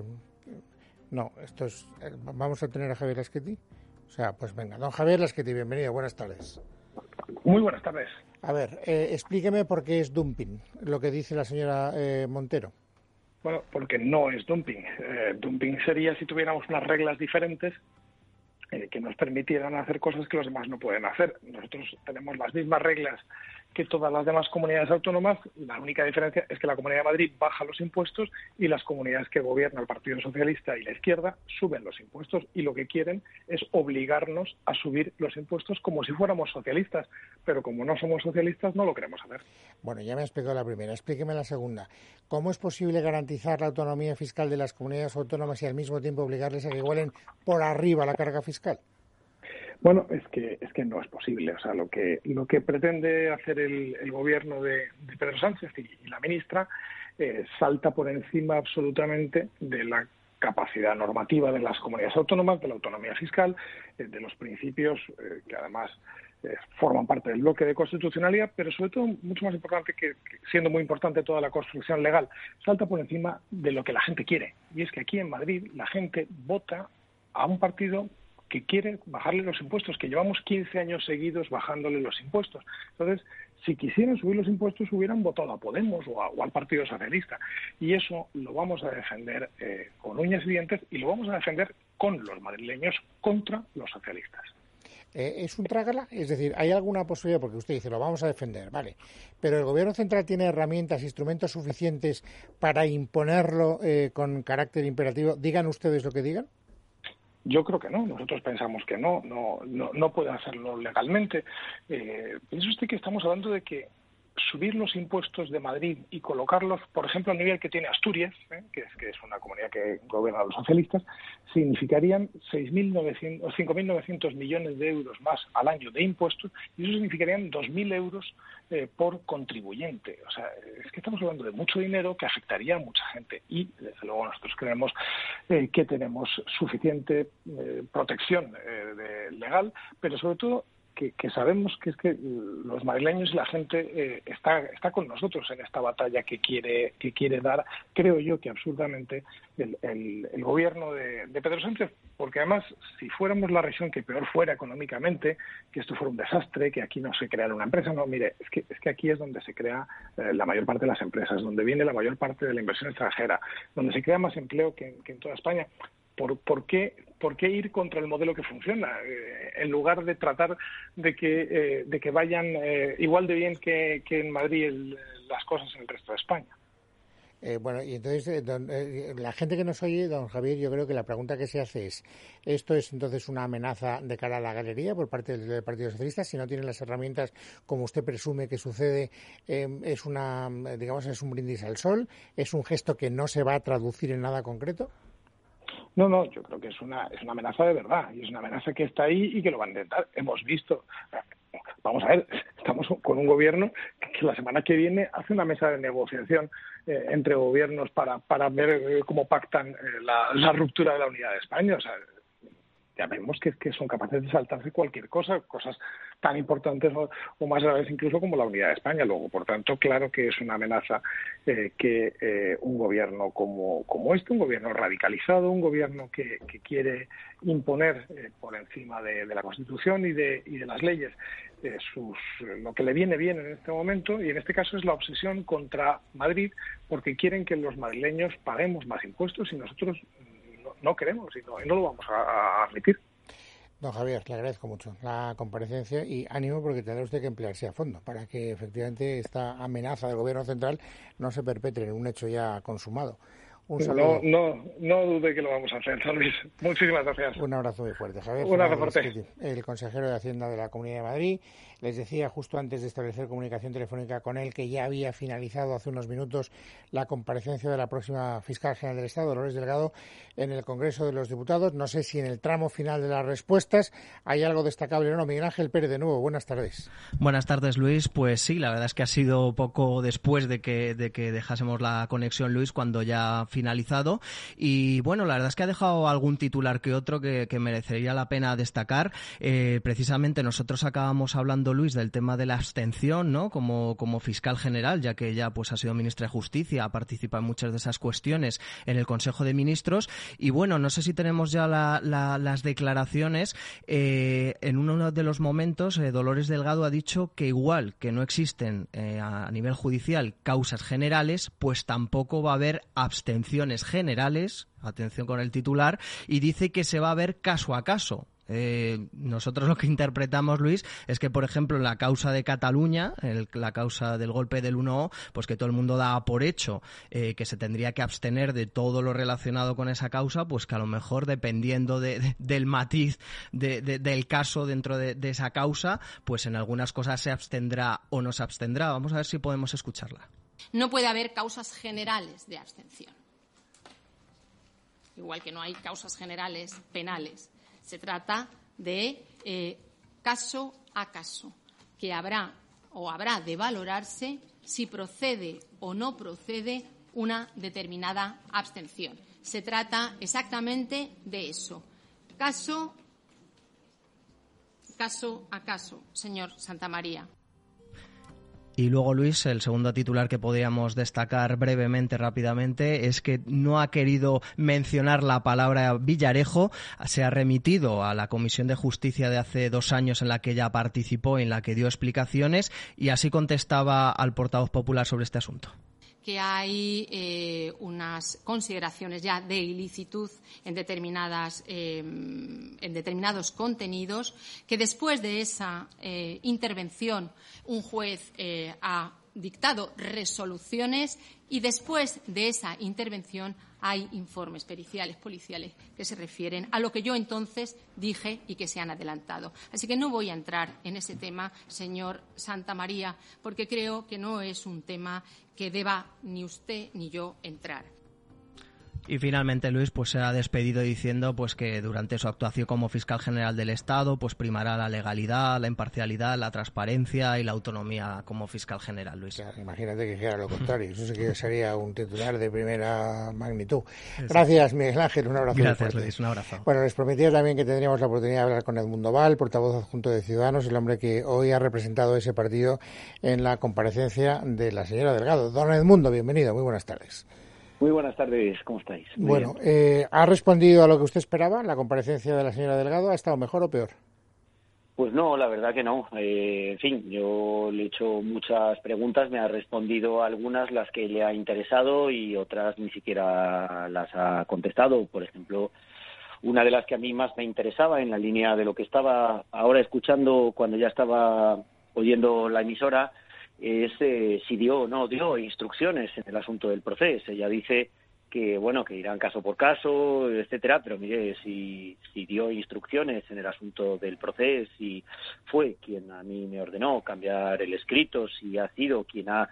no, esto es... ¿Vamos a tener a Javier Lasqueti? O sea, pues venga, don Javier Lasqueti, bienvenido, buenas tardes. Muy buenas tardes. A ver, eh, explíqueme por qué es dumping, lo que dice la señora eh, Montero. Bueno, porque no es dumping. Eh, dumping sería si tuviéramos unas reglas diferentes eh, que nos permitieran hacer cosas que los demás no pueden hacer. Nosotros tenemos las mismas reglas que todas las demás comunidades autónomas. La única diferencia es que la Comunidad de Madrid baja los impuestos y las comunidades que gobierna el Partido Socialista y la izquierda suben los impuestos, y lo que quieren es obligarnos a subir los impuestos como si fuéramos socialistas, pero como no somos socialistas no lo queremos hacer. Bueno, ya me ha explicado la primera, explíqueme la segunda. ¿Cómo es posible garantizar la autonomía fiscal de las comunidades autónomas y al mismo tiempo obligarles a que igualen por arriba la carga fiscal? Bueno, es que es que no es posible. O sea, lo que lo que pretende hacer el, el gobierno de, de Pedro Sánchez y, y la ministra eh, salta por encima absolutamente de la capacidad normativa de las comunidades autónomas, de la autonomía fiscal, eh, de los principios eh, que además eh, forman parte del bloque de constitucionalidad, pero sobre todo, mucho más importante, que, que siendo muy importante toda la construcción legal, salta por encima de lo que la gente quiere. Y es que aquí en Madrid la gente vota a un partido que quiere bajarle los impuestos, que llevamos quince años seguidos bajándole los impuestos. Entonces, si quisieran subir los impuestos, hubieran votado a Podemos o, a, o al Partido Socialista. Y eso lo vamos a defender eh, con uñas y dientes, y lo vamos a defender con los madrileños contra los socialistas. Eh, ¿Es un trágala? Es decir, ¿hay alguna posibilidad? Porque usted dice, lo vamos a defender, vale. Pero ¿el Gobierno central tiene herramientas, instrumentos suficientes para imponerlo eh, con carácter imperativo? Digan ustedes lo que digan. Yo creo que no, nosotros pensamos que no, no, no, no puede hacerlo legalmente. Eh, piensa usted que estamos hablando de que subir los impuestos de Madrid y colocarlos, por ejemplo, al nivel que tiene Asturias, ¿eh? que, es, que es una comunidad que gobierna a los socialistas, significarían seis mil novecientos o cinco mil novecientos millones de euros más al año de impuestos, y eso significarían dos mil euros eh, por contribuyente. O sea, es que estamos hablando de mucho dinero que afectaría a mucha gente, y desde luego nosotros creemos eh, que tenemos suficiente eh, protección eh, de, legal, pero sobre todo Que, que sabemos que es que los madrileños y la gente eh, está está con nosotros en esta batalla que quiere que quiere dar, creo yo, que absurdamente el, el, el gobierno de, de Pedro Sánchez, porque además, si fuéramos la región que peor fuera económicamente, que esto fuera un desastre, que aquí no se creara una empresa, no, mire, es que es que aquí es donde se crea eh, la mayor parte de las empresas, donde viene la mayor parte de la inversión extranjera, donde se crea más empleo que, que en toda España. ¿Por, por, qué, ¿Por qué ir contra el modelo que funciona? Eh, en lugar de tratar de que, eh, de que vayan eh, igual de bien que, que en Madrid el, las cosas en el resto de España. Eh, bueno, y entonces, eh, don, eh, la gente que nos oye, don Javier, yo creo que la pregunta que se hace es, ¿esto es entonces una amenaza de cara a la galería por parte del, del Partido Socialista? Si no tienen las herramientas, como usted presume que sucede, eh, es una, digamos, es un brindis al sol, es un gesto que no se va a traducir en nada concreto. No, no, yo creo que es una es una amenaza de verdad, y es una amenaza que está ahí y que lo van a intentar. Hemos visto, vamos a ver, estamos con un gobierno que la semana que viene hace una mesa de negociación eh, entre gobiernos para para ver eh, cómo pactan eh, la, la ruptura de la unidad de España. O sea, ya vemos que, que son capaces de saltarse cualquier cosa, cosas tan importantes o, o más graves incluso como la unidad de España. Luego, por tanto, claro que es una amenaza eh, que eh, un gobierno como, como este, un gobierno radicalizado, un gobierno que, que quiere imponer eh, por encima de, de la Constitución y de, y de las leyes eh, sus, lo que le viene bien en este momento, y en este caso es la obsesión contra Madrid, porque quieren que los madrileños paguemos más impuestos y nosotros no queremos y no, y no lo vamos a, a admitir. Don Javier, le agradezco mucho la comparecencia y ánimo, porque tendrá usted que emplearse a fondo para que efectivamente esta amenaza del Gobierno central no se perpetre en un hecho ya consumado. Un saludo. No, no, no dude que lo vamos a hacer, San Luis. Muchísimas gracias. Un abrazo muy fuerte, Javier. Un abrazo fuerte. El consejero de Hacienda de la Comunidad de Madrid. Les decía justo antes de establecer comunicación telefónica con él que ya había finalizado hace unos minutos la comparecencia de la próxima fiscal general del Estado, Dolores Delgado, en el Congreso de los Diputados. No sé si en el tramo final de las respuestas hay algo destacable o no. Miguel Ángel Pérez, de nuevo, buenas tardes. Buenas tardes, Luis. Pues sí, la verdad es que ha sido poco después de que, de que dejásemos la conexión, Luis, cuando ya ha finalizado. Y bueno, la verdad es que ha dejado algún titular que otro que, que merecería la pena destacar. Eh, precisamente nosotros acabamos hablando, Luis, del tema de la abstención, ¿no? Como, como fiscal general, ya que ella pues ha sido ministra de Justicia, ha participado en muchas de esas cuestiones en el Consejo de Ministros. Y bueno, no sé si tenemos ya la, la, las declaraciones. Eh, en uno de los momentos, eh, Dolores Delgado ha dicho que igual que no existen eh, a nivel judicial causas generales, pues tampoco va a haber abstenciones generales, atención con el titular, y dice que se va a ver caso a caso. Eh, nosotros lo que interpretamos, Luis, es que, por ejemplo, en la causa de Cataluña, el, la causa del golpe del uno O, pues que todo el mundo da por hecho eh, que se tendría que abstener de todo lo relacionado con esa causa, pues que a lo mejor, dependiendo de, de, del matiz de, de, del caso dentro de, de esa causa, pues en algunas cosas se abstendrá o no se abstendrá. Vamos a ver si podemos escucharla. No puede haber causas generales de abstención, igual que no hay causas generales penales. Se trata de eh, caso a caso, que habrá o habrá de valorarse si procede o no procede una determinada abstención. Se trata exactamente de eso. Caso, caso a caso, señor Santamaría. Y luego, Luis, el segundo titular que podríamos destacar brevemente, rápidamente, es que no ha querido mencionar la palabra Villarejo. Se ha remitido a la Comisión de Justicia de hace dos años en la que ella participó, en la que dio explicaciones, y así contestaba al portavoz popular sobre este asunto. Que hay eh, unas consideraciones ya de ilicitud en determinadas eh, en determinados contenidos, que después de esa eh, intervención un juez eh, ha dictado resoluciones y después de esa intervención hay informes periciales policiales que se refieren a lo que yo entonces dije y que se han adelantado. Así que no voy a entrar en ese tema, señor Santamaría, porque creo que no es un tema que deba ni usted ni yo entrar. Y finalmente, Luis, pues se ha despedido diciendo pues que durante su actuación como fiscal general del Estado pues primará la legalidad, la imparcialidad, la transparencia y la autonomía como fiscal general, Luis. Claro, imagínate que dijera lo contrario. Eso sí que sería un titular de primera magnitud. Gracias, Miguel Ángel. Un abrazo. Gracias, Luis. Un abrazo. Bueno, les prometía también que tendríamos la oportunidad de hablar con Edmundo Val, portavoz adjunto de Ciudadanos, el hombre que hoy ha representado ese partido en la comparecencia de la señora Delgado. Don Edmundo, bienvenido. Muy buenas tardes. Muy buenas tardes, ¿cómo estáis? Muy bueno, eh, ¿ha respondido a lo que usted esperaba? ¿La comparecencia de la señora Delgado ha estado mejor o peor? Pues no, la verdad que no. Eh, en fin, yo le he hecho muchas preguntas, me ha respondido algunas las que le ha interesado y otras ni siquiera las ha contestado. Por ejemplo, una de las que a mí más me interesaba, en la línea de lo que estaba ahora escuchando cuando ya estaba oyendo la emisora, es eh, si dio o no dio instrucciones en el asunto del proceso. Ella dice que bueno que irán caso por caso, etcétera, pero mire, si, si dio instrucciones en el asunto del proceso, si fue quien a mí me ordenó cambiar el escrito, si ha sido quien ha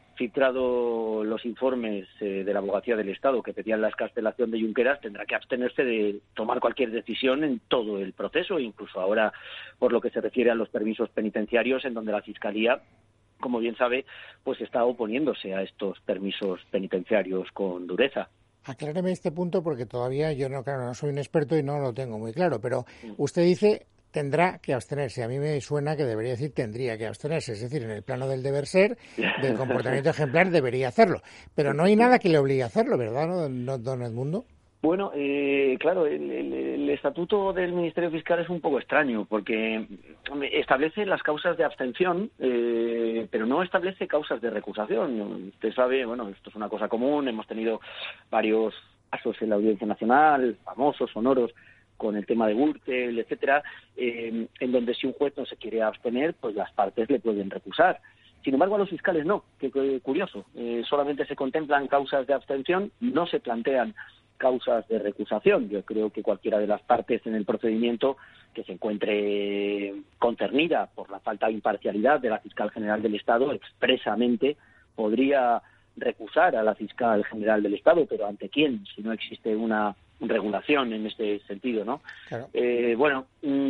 filtrado los informes eh, de la Abogacía del Estado que pedían la excarcelación de Junqueras, tendrá que abstenerse de tomar cualquier decisión en todo el proceso, incluso ahora por lo que se refiere a los permisos penitenciarios, en donde la Fiscalía, como bien sabe, pues está oponiéndose a estos permisos penitenciarios con dureza. Acláreme este punto porque todavía yo no, claro, no soy un experto y no lo tengo muy claro, pero usted dice tendrá que abstenerse. A mí me suena que debería decir tendría que abstenerse, es decir, en el plano del deber ser, del comportamiento ejemplar debería hacerlo, pero no hay nada que le obligue a hacerlo, ¿verdad, no, don Edmundo? Bueno, eh, claro, el, el, el estatuto del Ministerio Fiscal es un poco extraño porque establece las causas de abstención, eh, pero no establece causas de recusación. Usted sabe, bueno, esto es una cosa común, hemos tenido varios casos en la Audiencia Nacional, famosos, sonoros, con el tema de Gürtel, etcétera, eh, en donde si un juez no se quiere abstener, pues las partes le pueden recusar. Sin embargo, a los fiscales no, que, que curioso, eh, solamente se contemplan causas de abstención, no se plantean causas de recusación. Yo creo que cualquiera de las partes en el procedimiento que se encuentre concernida por la falta de imparcialidad de la fiscal general del Estado expresamente podría recusar a la fiscal general del Estado, pero ¿ante quién? Si no existe una regulación en este sentido, ¿no? Claro. Eh, bueno,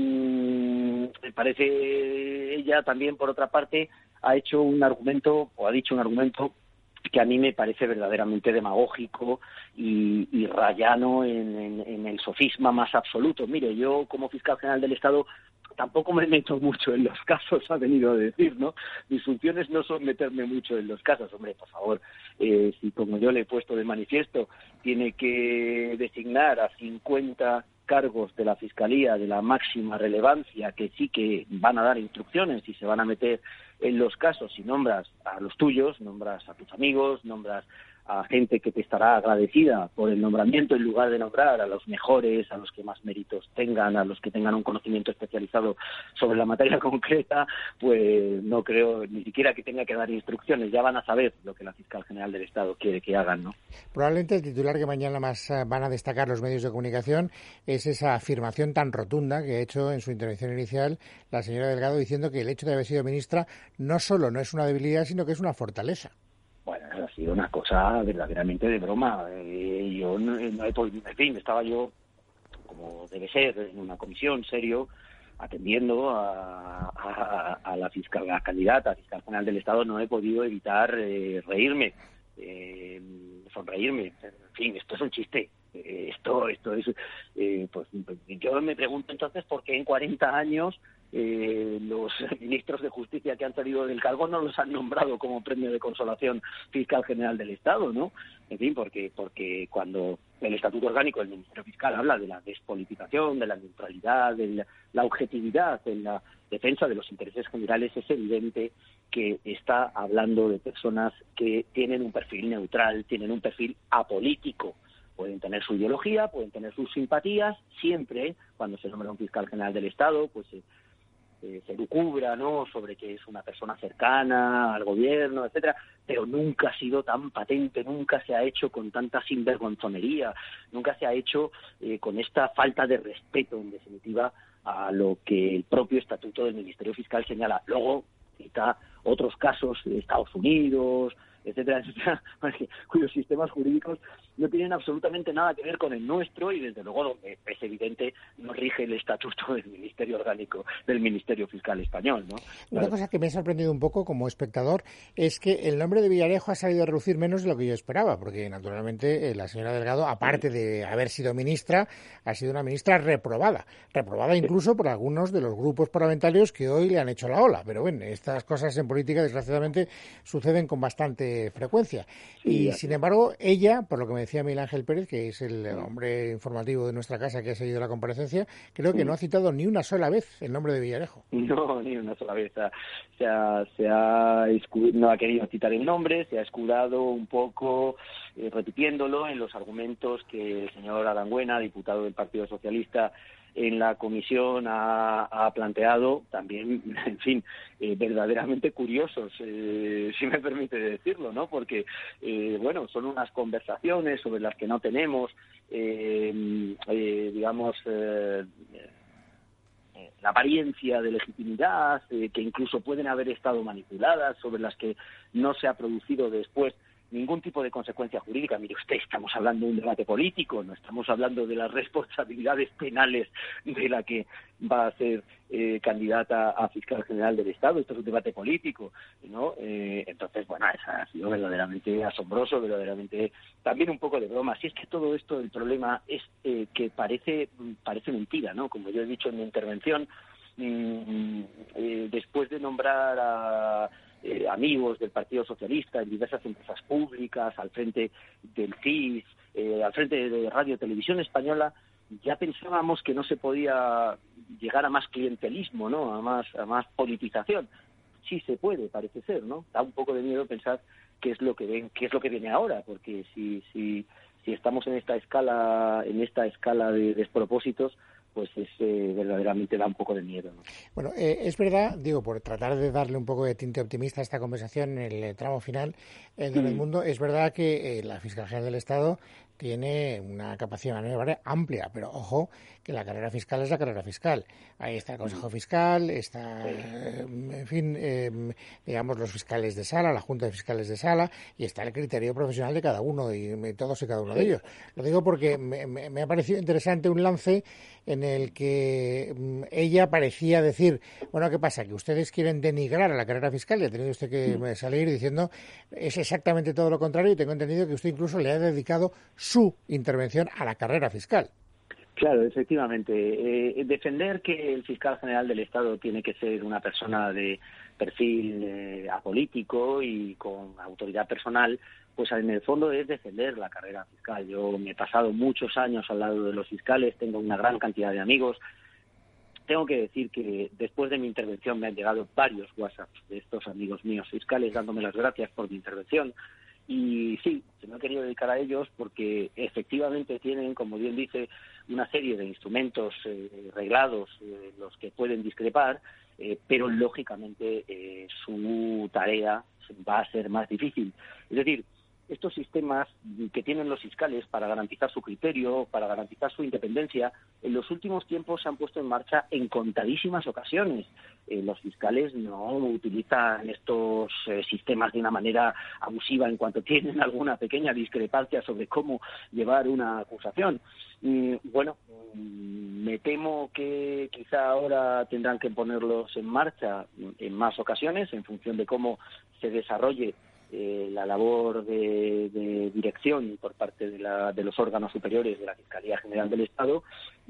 mmm, me parece ella también, por otra parte, ha hecho un argumento, o ha dicho un argumento que a mí me parece verdaderamente demagógico y, y rayano en, en, en el sofisma más absoluto. Mire, yo como fiscal general del Estado tampoco me meto mucho en los casos, ha venido a decir, ¿no? Mis funciones no son meterme mucho en los casos. Hombre, por favor, eh, si como yo le he puesto de manifiesto, tiene que designar a cincuenta cargos de la Fiscalía de la máxima relevancia que sí que van a dar instrucciones y se van a meter en los casos, y nombras a los tuyos, nombras a tus amigos, nombras a gente que te estará agradecida por el nombramiento, en lugar de nombrar a los mejores, a los que más méritos tengan, a los que tengan un conocimiento especializado sobre la materia concreta, pues no creo ni siquiera que tenga que dar instrucciones. Ya van a saber lo que la fiscal general del Estado quiere que hagan, ¿no? Probablemente el titular que mañana más van a destacar los medios de comunicación es esa afirmación tan rotunda que ha hecho en su intervención inicial la señora Delgado, diciendo que el hecho de haber sido ministra no solo no es una debilidad, sino que es una fortaleza. Bueno, ha sido una cosa verdaderamente de broma. Eh, yo no, no he podido, en fin, estaba yo, como debe ser, en una comisión serio, atendiendo a, a, a la fiscal, a la candidata a fiscal general del Estado, no he podido evitar eh, reírme, eh, sonreírme. En fin, esto es un chiste. Eh, esto, esto es, eh, pues yo me pregunto entonces por qué en cuarenta años eh, los ministros de Justicia que han salido del cargo no los han nombrado como premio de consolación fiscal general del Estado, ¿no? En fin, porque porque cuando el Estatuto Orgánico del Ministerio Fiscal habla de la despolitización, de la neutralidad, de la, la objetividad, de la defensa de los intereses generales, es evidente que está hablando de personas que tienen un perfil neutral, tienen un perfil apolítico. Pueden tener su ideología, pueden tener sus simpatías, siempre, cuando se nombra un fiscal general del Estado, pues eh, eh, se lucubra, ¿no?, sobre que es una persona cercana al gobierno, etcétera, pero nunca ha sido tan patente, nunca se ha hecho con tanta sinvergonzonería, nunca se ha hecho eh, con esta falta de respeto, en definitiva, a lo que el propio Estatuto del Ministerio Fiscal señala. Luego cita otros casos de Estados Unidos, etcétera, etcétera, cuyos sistemas jurídicos no tienen absolutamente nada que ver con el nuestro y, desde luego, donde es evidente no rige el estatuto del Ministerio Orgánico del Ministerio Fiscal español, ¿no? Una Claro. cosa que me ha sorprendido un poco como espectador es que el nombre de Villarejo ha sabido reducir menos de lo que yo esperaba, porque naturalmente eh, la señora Delgado, aparte de haber sido ministra, ha sido una ministra reprobada, reprobada incluso por algunos de los grupos parlamentarios que hoy le han hecho la ola, pero bueno, estas cosas en política desgraciadamente suceden con bastante frecuencia. Y sin embargo, ella, por lo que me decía Miguel Ángel Pérez, que es el hombre informativo de nuestra casa que ha seguido la comparecencia, creo que no ha citado ni una sola vez el nombre de Villarejo. No, ni una sola vez. Se ha, se ha escu- no ha querido citar el nombre, se ha escudado un poco eh, repitiéndolo en los argumentos que el señor Arangüena, diputado del Partido Socialista, en la comisión ha, ha planteado, también, en fin, eh, verdaderamente curiosos, eh, si me permite decirlo, ¿no? Porque, eh, bueno, son unas conversaciones sobre las que no tenemos, eh, eh, digamos, eh, la apariencia de legitimidad, eh, que incluso pueden haber estado manipuladas, sobre las que no se ha producido después ningún tipo de consecuencia jurídica. Mire usted, estamos hablando de un debate político, no estamos hablando de las responsabilidades penales de la que va a ser eh, candidata a fiscal general del Estado. Esto es un debate político, ¿no? Eh, entonces, bueno, eso ha sido verdaderamente asombroso, verdaderamente también un poco de broma. Si es que todo esto, el problema es eh, que parece, parece mentira, ¿no? Como yo he dicho en mi intervención, mmm, eh, después de nombrar a Eh, amigos del Partido Socialista en diversas empresas públicas, al frente del C I S, eh, al frente de Radio Televisión Española, ya pensábamos que no se podía llegar a más clientelismo, ¿no?, a más, a más politización. Sí se puede, parece ser, ¿no? Da un poco de miedo pensar qué es lo que ven, qué es lo que viene ahora, porque si, si, si estamos en esta escala, en esta escala de despropósitos, pues es, eh, verdaderamente da un poco de miedo, ¿no? Bueno, eh, es verdad, digo, por tratar de darle un poco de tinte optimista a esta conversación en el tramo final, eh, don Edmundo, es verdad que eh, la Fiscal General del Estado tiene una capacidad de maniobra amplia, pero ojo, que la carrera fiscal es la carrera fiscal. Ahí está el Consejo Fiscal, está, eh, en fin, eh, digamos, los fiscales de sala, la Junta de Fiscales de Sala, y está el criterio profesional de cada uno, y todos y cada uno de ellos. Lo digo porque me, me, me ha parecido interesante un lance en el que mm, ella parecía decir, bueno, ¿qué pasa? Que ustedes quieren denigrar a la carrera fiscal, y ha tenido usted que mm. salir diciendo, es exactamente todo lo contrario, y tengo entendido que usted incluso le ha dedicado su intervención a la carrera fiscal. Claro, efectivamente. Eh, defender que el fiscal general del Estado tiene que ser una persona de perfil eh, apolítico y con autoridad personal, pues en el fondo es defender la carrera fiscal. Yo me he pasado muchos años al lado de los fiscales, tengo una gran cantidad de amigos. Tengo que decir que después de mi intervención me han llegado varios WhatsApps de estos amigos míos fiscales dándome las gracias por mi intervención. Y sí, se me ha querido dedicar a ellos porque efectivamente tienen, como bien dice, una serie de instrumentos eh, reglados, eh, los que pueden discrepar, eh, pero lógicamente eh, su tarea va a ser más difícil. Es decir, estos sistemas que tienen los fiscales para garantizar su criterio, para garantizar su independencia, en los últimos tiempos se han puesto en marcha en contadísimas ocasiones. Eh, los fiscales no utilizan estos eh, sistemas de una manera abusiva en cuanto tienen alguna pequeña discrepancia sobre cómo llevar una acusación. Y, bueno, me temo que quizá ahora tendrán que ponerlos en marcha en más ocasiones en función de cómo se desarrolle eh, la labor de, de dirección por parte de, la, de los órganos superiores de la Fiscalía General del Estado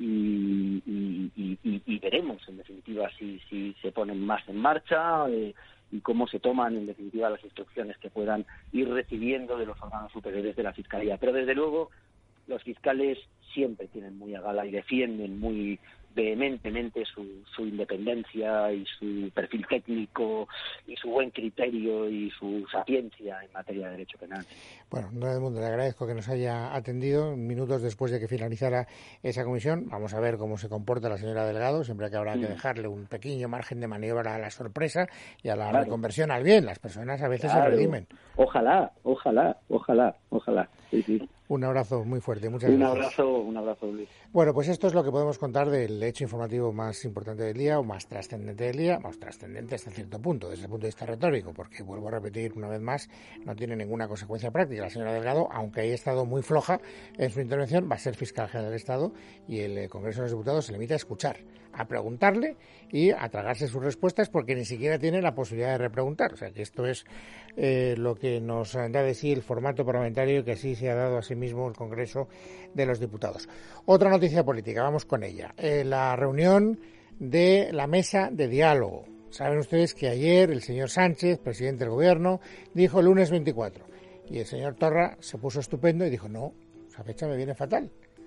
y, y, y, y, y veremos, en definitiva, si, si se ponen más en marcha eh, y cómo se toman, en definitiva, las instrucciones que puedan ir recibiendo de los órganos superiores de la Fiscalía. Pero, desde luego, los fiscales siempre tienen muy a gala y defienden muy vehementemente su, su independencia y su perfil técnico y su buen criterio y su sapiencia en materia de derecho penal. Bueno, don Edmundo, le agradezco que nos haya atendido minutos después de que finalizara esa comisión. Vamos a ver cómo se comporta la señora Delgado, siempre que habrá mm. que dejarle un pequeño margen de maniobra a la sorpresa y a la claro. reconversión al bien. Las personas a veces claro. se redimen. Ojalá, ojalá, ojalá, ojalá. Sí, sí. Un abrazo muy fuerte, muchas un gracias. Un abrazo, un abrazo, Luis. Bueno, pues esto es lo que podemos contar del hecho informativo más importante del día o más trascendente del día, más trascendente hasta cierto punto, desde el punto de vista retórico, porque vuelvo a repetir una vez más, no tiene ninguna consecuencia práctica. La señora Delgado, aunque haya estado muy floja en su intervención, va a ser fiscal general del Estado y el Congreso de los Diputados se limita a escuchar, a preguntarle y a tragarse sus respuestas porque ni siquiera tiene la posibilidad de repreguntar. O sea que esto es eh, lo que nos da de sí el formato parlamentario que así se ha dado a sí mismo el Congreso de los Diputados. Otra noticia política, vamos con ella. Eh, la reunión de la mesa de diálogo. Saben ustedes que ayer el señor Sánchez, presidente del Gobierno, dijo lunes veinticuatro. Y el señor Torra se puso estupendo y dijo, no, esa fecha me viene fatal.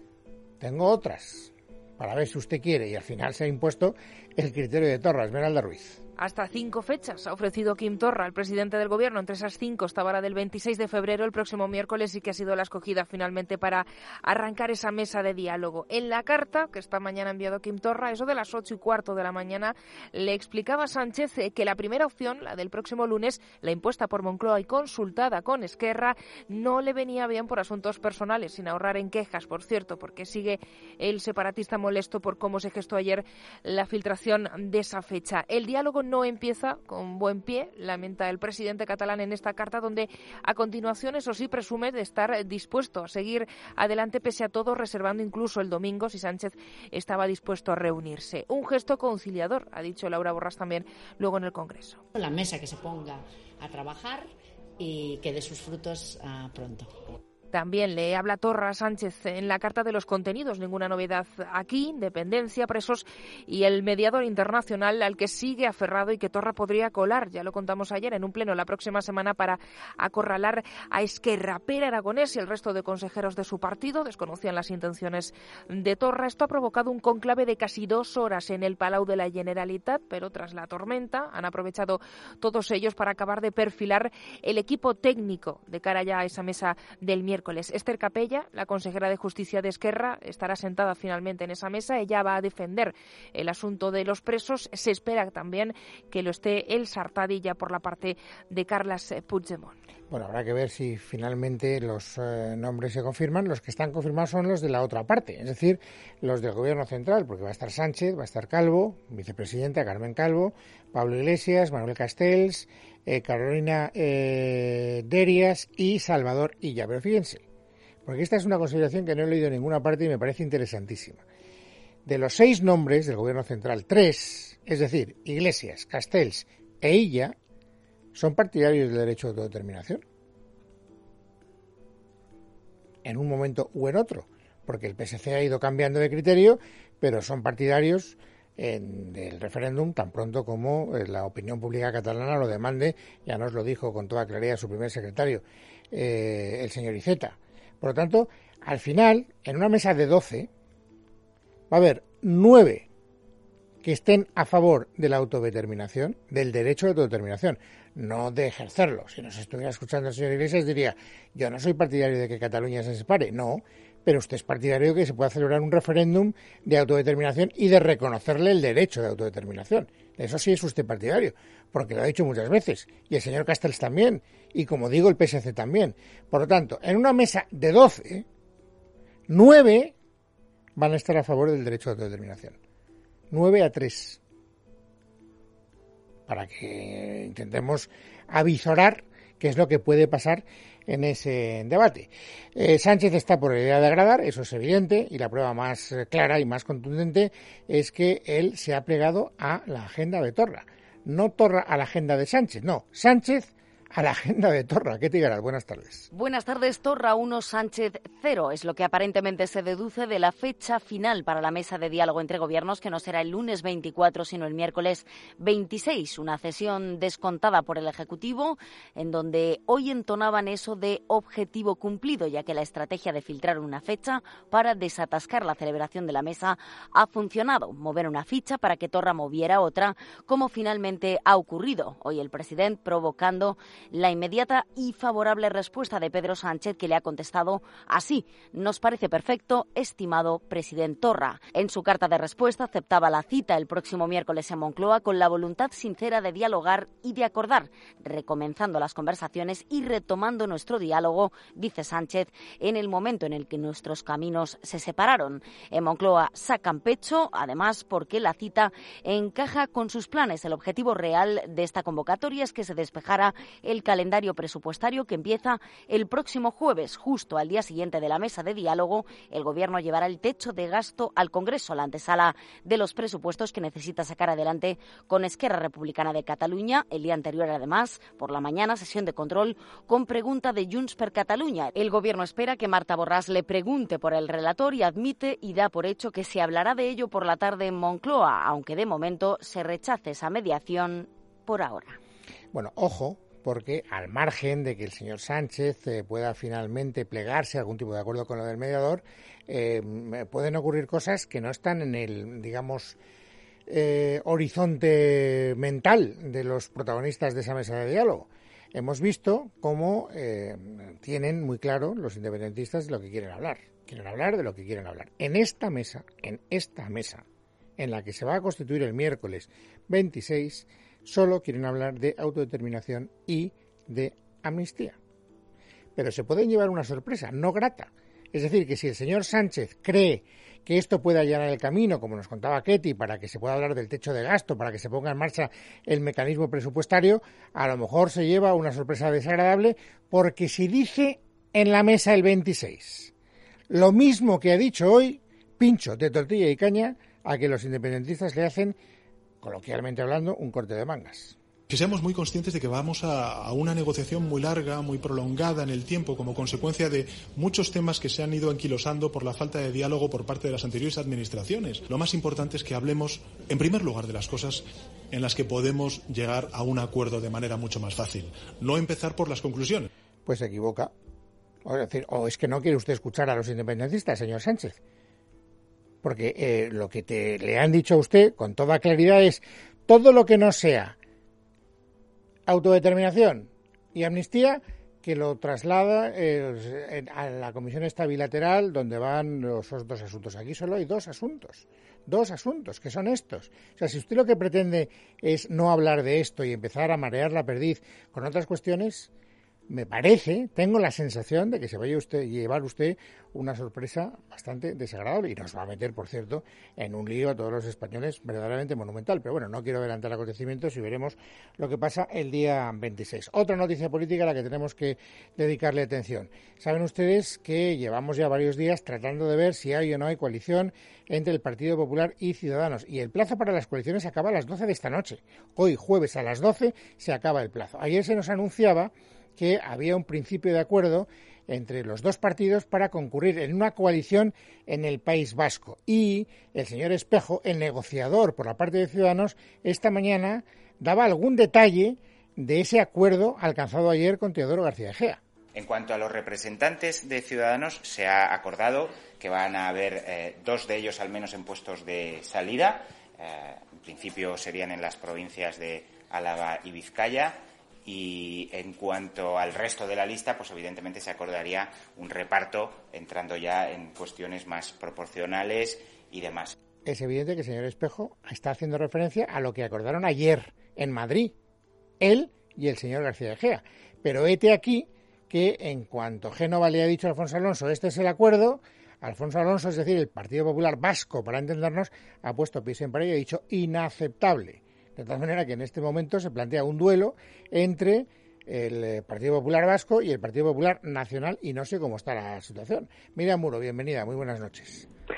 Tengo otras, para ver si usted quiere. Y al final se ha impuesto el criterio de Torra. Esmeralda Ruiz. Hasta cinco fechas ha ofrecido Quim Torra, el presidente del Gobierno. Entre esas cinco estaba la del veintiséis de febrero, el próximo miércoles, y que ha sido la escogida finalmente para arrancar esa mesa de diálogo. En la carta que esta mañana ha enviado Quim Torra, eso de las ocho y cuarto de la mañana, le explicaba a Sánchez que la primera opción, la del próximo lunes, la impuesta por Moncloa y consultada con Esquerra, no le venía bien por asuntos personales, sin ahorrar en quejas, por cierto, porque sigue el separatista molesto por cómo se gestó ayer la filtración de esa fecha. El diálogo no empieza con buen pie, lamenta el presidente catalán en esta carta, donde a continuación, eso sí, presume de estar dispuesto a seguir adelante pese a todo, reservando incluso el domingo si Sánchez estaba dispuesto a reunirse. Un gesto conciliador, ha dicho Laura Borràs también luego en el Congreso. La mesa que se ponga a trabajar y que dé sus frutos uh, pronto. También le habla Torra a Sánchez en la carta de los contenidos. Ninguna novedad aquí, independencia, presos y el mediador internacional al que sigue aferrado y que Torra podría colar. Ya lo contamos ayer en un pleno la próxima semana para acorralar a Esquerra. Pere Aragonés y el resto de consejeros de su partido desconocían las intenciones de Torra. Esto ha provocado un conclave de casi dos horas en el Palau de la Generalitat, pero tras la tormenta han aprovechado todos ellos para acabar de perfilar el equipo técnico de cara ya a esa mesa del miércoles. Esther Capella, la consejera de Justicia de Esquerra, estará sentada finalmente en esa mesa. Ella va a defender el asunto de los presos. Se espera también que lo esté el Sartadi ya por la parte de Carles Puigdemont. Bueno, habrá que ver si finalmente los eh, nombres se confirman. Los que están confirmados son los de la otra parte, es decir, los del Gobierno central, porque va a estar Sánchez, va a estar Calvo, vicepresidenta Carmen Calvo, Pablo Iglesias, Manuel Castells, eh, Carolina eh, Derias y Salvador Illa. Pero fíjense, porque esta es una consideración que no he leído en ninguna parte y me parece interesantísima. De los seis nombres del Gobierno central, tres, es decir, Iglesias, Castells e Illa, son partidarios del derecho de autodeterminación. En un momento u en otro, porque el P S C ha ido cambiando de criterio, pero son partidarios en el referéndum tan pronto como la opinión pública catalana lo demande. Ya nos lo dijo con toda claridad su primer secretario, eh, el señor Iceta. Por lo tanto, al final, en una mesa de doce, va a haber nueve que estén a favor de la autodeterminación, del derecho de autodeterminación, no de ejercerlo. Si nos estuviera escuchando el señor Iglesias diría, yo no soy partidario de que Cataluña se separe, no, pero usted es partidario de que se pueda celebrar un referéndum de autodeterminación y de reconocerle el derecho de autodeterminación. De eso sí es usted partidario, porque lo ha dicho muchas veces, y el señor Castells también, y como digo, el P S C también. Por lo tanto, en una mesa de doce, nueve van a estar a favor del derecho de autodeterminación. nueve a tres. Para que intentemos avisorar qué es lo que puede pasar en ese debate. Eh, Sánchez está por la idea de agradar, eso es evidente, y la prueba más clara y más contundente es que él se ha plegado a la agenda de Torra. No Torra a la agenda de Sánchez, no, Sánchez a la agenda de Torra. ¿Qué te dirás? Buenas tardes. Buenas tardes. Torra uno, Sánchez cero. Es lo que aparentemente se deduce de la fecha final para la mesa de diálogo entre gobiernos, que no será el lunes veinticuatro, sino el miércoles veintiséis. Una sesión descontada por el Ejecutivo, en donde hoy entonaban eso de objetivo cumplido, ya que la estrategia de filtrar una fecha para desatascar la celebración de la mesa ha funcionado. Mover una ficha para que Torra moviera otra, como finalmente ha ocurrido. Hoy el presidente provocando la inmediata y favorable respuesta de Pedro Sánchez, que le ha contestado así: nos parece perfecto, estimado presidente Torra. En su carta de respuesta aceptaba la cita el próximo miércoles en Moncloa, con la voluntad sincera de dialogar y de acordar, recomenzando las conversaciones y retomando nuestro diálogo, dice Sánchez, en el momento en el que nuestros caminos se separaron. En Moncloa sacan pecho, además, porque la cita encaja con sus planes. El objetivo real de esta convocatoria es que se despejara el calendario presupuestario, que empieza el próximo jueves. Justo al día siguiente de la mesa de diálogo, el Gobierno llevará el techo de gasto al Congreso, la antesala de los presupuestos que necesita sacar adelante con Esquerra Republicana de Cataluña. El día anterior, además, por la mañana, sesión de control con pregunta de Junts per Catalunya. El Gobierno espera que Marta Borràs le pregunte por el relator y admite y da por hecho que se hablará de ello por la tarde en Moncloa, aunque de momento se rechace esa mediación por ahora. Bueno, ojo, porque al margen de que el señor Sánchez eh, pueda finalmente plegarse a algún tipo de acuerdo con lo del mediador, eh, pueden ocurrir cosas que no están en el, digamos, eh, horizonte mental de los protagonistas de esa mesa de diálogo. Hemos visto cómo eh, tienen muy claro los independentistas de lo que quieren hablar. Quieren hablar de lo que quieren hablar. En esta mesa, en esta mesa, en la que se va a constituir el miércoles veintiséis, solo quieren hablar de autodeterminación y de amnistía. Pero se pueden llevar una sorpresa no grata. Es decir, que si el señor Sánchez cree que esto puede allanar el camino, como nos contaba Ketty, para que se pueda hablar del techo de gasto, para que se ponga en marcha el mecanismo presupuestario, a lo mejor se lleva una sorpresa desagradable, porque si dice en la mesa el veintiséis lo mismo que ha dicho hoy, pincho de tortilla y caña a que los independentistas le hacen, coloquialmente hablando, un corte de mangas. Que seamos muy conscientes de que vamos a, a una negociación muy larga, muy prolongada en el tiempo, como consecuencia de muchos temas que se han ido anquilosando por la falta de diálogo por parte de las anteriores administraciones. Lo más importante es que hablemos, en primer lugar, de las cosas en las que podemos llegar a un acuerdo de manera mucho más fácil. No empezar por las conclusiones. Pues se equivoca. O es decir, o es que no quiere usted escuchar a los independentistas, señor Sánchez. Porque eh, lo que te, le han dicho a usted con toda claridad es todo lo que no sea autodeterminación y amnistía, que lo traslada eh, a la comisión esta bilateral donde van los dos asuntos. Aquí solo hay dos asuntos, dos asuntos, que son estos. O sea, si usted lo que pretende es no hablar de esto y empezar a marear la perdiz con otras cuestiones, me parece, tengo la sensación de que se vaya usted llevar usted una sorpresa bastante desagradable y nos va a meter, por cierto, en un lío a todos los españoles verdaderamente monumental. Pero bueno, no quiero adelantar acontecimientos y veremos lo que pasa el día veintiséis. Otra noticia política a la que tenemos que dedicarle atención. Saben ustedes que llevamos ya varios días tratando de ver si hay o no hay coalición entre el Partido Popular y Ciudadanos. Y el plazo para las coaliciones acaba a las doce de esta noche. Hoy, jueves, a las doce, se acaba el plazo. Ayer se nos anunciaba que había un principio de acuerdo entre los dos partidos para concurrir en una coalición en el País Vasco. Y el señor Espejo, el negociador por la parte de Ciudadanos, esta mañana daba algún detalle de ese acuerdo alcanzado ayer con Teodoro García Egea. En cuanto a los representantes de Ciudadanos, se ha acordado que van a haber eh, dos de ellos al menos en puestos de salida. Eh, en principio serían en las provincias de Álava y Vizcaya. Y en cuanto al resto de la lista, pues evidentemente se acordaría un reparto entrando ya en cuestiones más proporcionales y demás. Es evidente que el señor Espejo está haciendo referencia a lo que acordaron ayer en Madrid, él y el señor García Egea. Pero hete aquí que en cuanto Génova le ha dicho a Alfonso Alonso, este es el acuerdo, Alfonso Alonso, es decir, el Partido Popular Vasco, para entendernos, ha puesto pies en pared y ha dicho inaceptable. De tal manera que en este momento se plantea un duelo entre el Partido Popular Vasco y el Partido Popular Nacional y no sé cómo está la situación. Miriam Muro, bienvenida, muy buenas noches.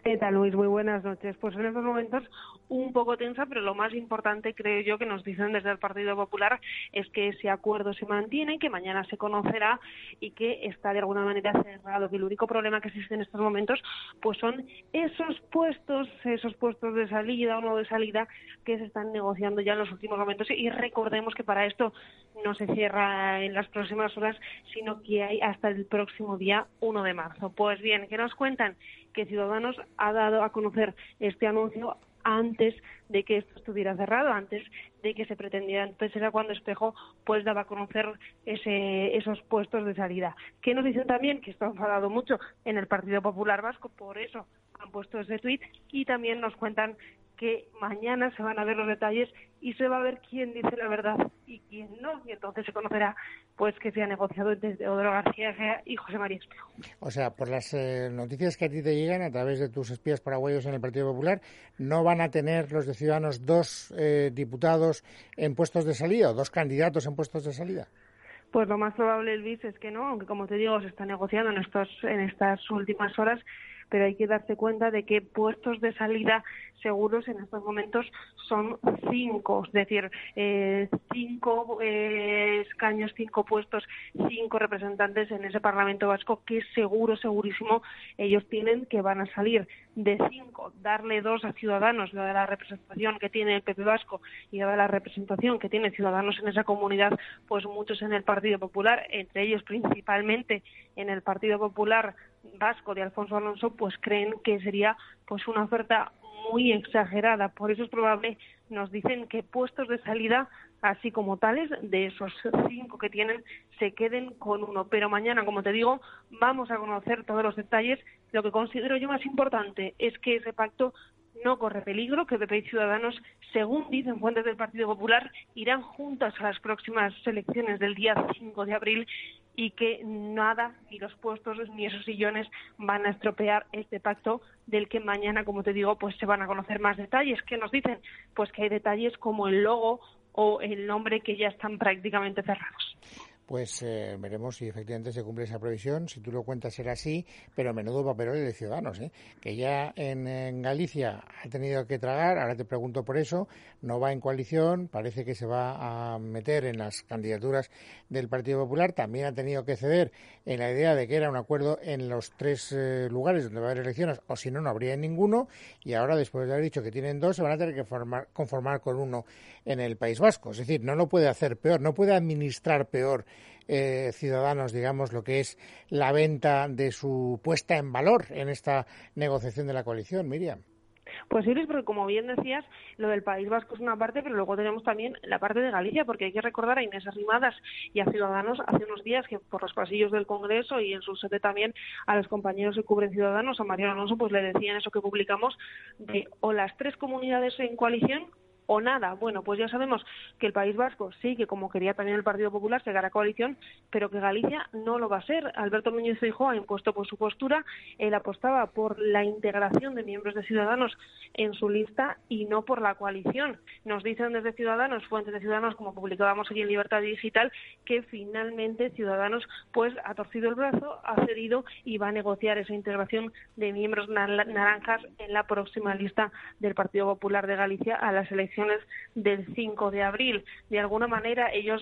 ¿Qué tal, Luis? Muy buenas noches. Pues en estos momentos un poco tensa, pero lo más importante, creo yo, que nos dicen desde el Partido Popular es que ese acuerdo se mantiene, que mañana se conocerá y que está de alguna manera cerrado, que el único problema que existe en estos momentos pues son esos puestos, esos puestos de salida o no de salida que se están negociando ya en los últimos momentos. Y recordemos que para esto no se cierra en las próximas horas, sino que hay hasta el próximo día uno de marzo. Pues bien, ¿qué nos cuentan? Que Ciudadanos ha dado a conocer este anuncio antes de que esto estuviera cerrado, antes de que se pretendiera. Entonces era cuando Espejo pues daba a conocer ese, esos puestos de salida. ¿Qué nos dicen también? Que esto ha enfadado mucho en el Partido Popular Vasco, por eso han puesto ese tuit, y también nos cuentan que mañana se van a ver los detalles y se va a ver quién dice la verdad y quién no, y entonces se conocerá pues que se ha negociado entre Teodoro García Egea y José María Espejo. O sea, por las eh, noticias que a ti te llegan a través de tus espías paraguayos en el Partido Popular, ¿no van a tener los de Ciudadanos dos eh, diputados en puestos de salida o dos candidatos en puestos de salida? Pues lo más probable, Luis, es que no, aunque como te digo, se está negociando en estos en estas últimas horas, pero hay que darse cuenta de que puestos de salida seguros en estos momentos son cinco, es decir, eh, cinco eh, escaños, cinco puestos, cinco representantes en ese Parlamento Vasco que seguro, segurísimo, ellos tienen que van a salir. De cinco, darle dos a Ciudadanos, de la representación que tiene el P P Vasco y de la representación que tiene Ciudadanos en esa comunidad, pues muchos en el Partido Popular, entre ellos principalmente en el Partido Popular Vasco de Alfonso Alonso, pues creen que sería pues una oferta muy exagerada. Por eso es probable, nos dicen, que puestos de salida, así como tales, de esos cinco que tienen, se queden con uno. Pero mañana, como te digo, vamos a conocer todos los detalles. Lo que considero yo más importante es que ese pacto no corre peligro, que P P y Ciudadanos, según dicen fuentes del Partido Popular, irán juntas a las próximas elecciones del día cinco de abril y que nada, ni los puestos ni esos sillones van a estropear este pacto del que mañana, como te digo, pues se van a conocer más detalles. ¿Qué nos dicen? Pues que hay detalles como el logo o el nombre que ya están prácticamente cerrados. Pues eh, veremos si efectivamente se cumple esa previsión. Si tú lo cuentas será así, pero a menudo papelón de Ciudadanos, ¿eh? Que ya en, en Galicia ha tenido que tragar, ahora te pregunto por eso, no va en coalición, parece que se va a meter en las candidaturas del Partido Popular, también ha tenido que ceder en la idea de que era un acuerdo en los tres eh, lugares donde va a haber elecciones, o si no, no habría en ninguno, y ahora después de haber dicho que tienen dos, se van a tener que formar, conformar con uno en el País Vasco. Es decir, no lo puede hacer peor, no puede administrar peor Eh, Ciudadanos, digamos, lo que es la venta de su puesta en valor en esta negociación de la coalición, Miriam. Pues sí, Luis, porque como bien decías, lo del País Vasco es una parte, pero luego tenemos también la parte de Galicia, porque hay que recordar a Inés Arrimadas y a Ciudadanos hace unos días que por los pasillos del Congreso y en su sede también a los compañeros que cubren Ciudadanos, a Mariano Alonso, pues le decían eso que publicamos, de o las tres comunidades en coalición o nada. Bueno, pues ya sabemos que el País Vasco sí, que como quería también el Partido Popular, se hará coalición, pero que Galicia no lo va a ser. Alberto Núñez Feijóo ha impuesto por su postura, él apostaba por la integración de miembros de Ciudadanos en su lista y no por la coalición. Nos dicen desde Ciudadanos, fuentes de Ciudadanos, como publicábamos aquí en Libertad Digital, que finalmente Ciudadanos pues ha torcido el brazo, ha cedido y va a negociar esa integración de miembros naranjas en la próxima lista del Partido Popular de Galicia a las elecciones del cinco de abril. De alguna manera ellos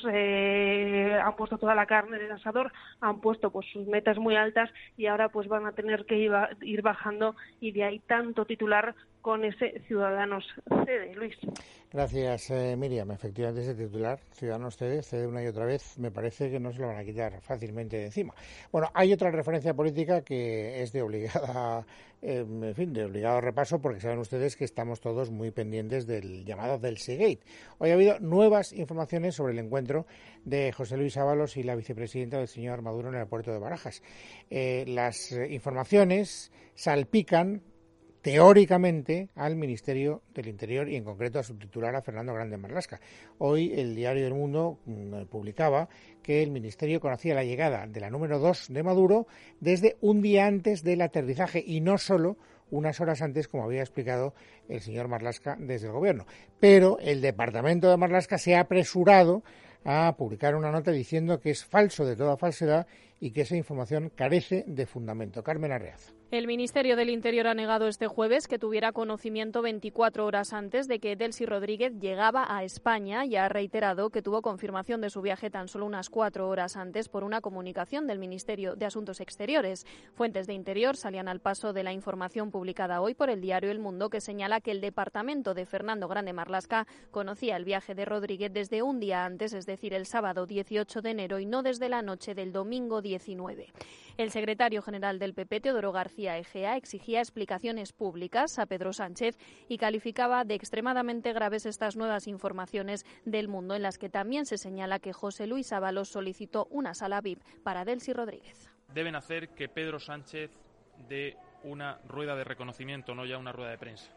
eh, han puesto toda la carne del asador, han puesto pues sus metas muy altas y ahora pues van a tener que ir, ir bajando, y de ahí tanto titular con ese Ciudadanos cede. Luis. Gracias, eh, Miriam. Efectivamente, ese titular, Ciudadanos cede, cede una y otra vez, me parece que no se lo van a quitar fácilmente de encima. Bueno, hay otra referencia política que es de obligada, eh, en fin, de obligado repaso, porque saben ustedes que estamos todos muy pendientes del llamado del Segate. Hoy ha habido nuevas informaciones sobre el encuentro de José Luis Ábalos y la vicepresidenta del señor Maduro en el aeropuerto de Barajas. Eh, las eh, informaciones salpican teóricamente al Ministerio del Interior y en concreto a su titular, a Fernando Grande Marlaska. Hoy el diario El Mundo mmm, publicaba que el Ministerio conocía la llegada de la número dos de Maduro desde un día antes del aterrizaje y no solo unas horas antes, como había explicado el señor Marlaska desde el Gobierno. Pero el departamento de Marlaska se ha apresurado a publicar una nota diciendo que es falso de toda falsedad y que esa información carece de fundamento. Carmen Arreaza. El Ministerio del Interior ha negado este jueves que tuviera conocimiento veinticuatro horas antes de que Delcy Rodríguez llegaba a España y ha reiterado que tuvo confirmación de su viaje tan solo unas cuatro horas antes por una comunicación del Ministerio de Asuntos Exteriores. Fuentes de Interior salían al paso de la información publicada hoy por el diario El Mundo, que señala que el departamento de Fernando Grande Marlaska conocía el viaje de Rodríguez desde un día antes, es decir, el sábado dieciocho de enero, y no desde la noche del domingo diecinueve. El secretario general del P P, Teodoro García Egea, exigía explicaciones públicas a Pedro Sánchez y calificaba de extremadamente graves estas nuevas informaciones del Mundo, en las que también se señala que José Luis Ábalos solicitó una sala V I P para Delcy Rodríguez. Deben hacer que Pedro Sánchez dé una rueda de reconocimiento, no ya una rueda de prensa.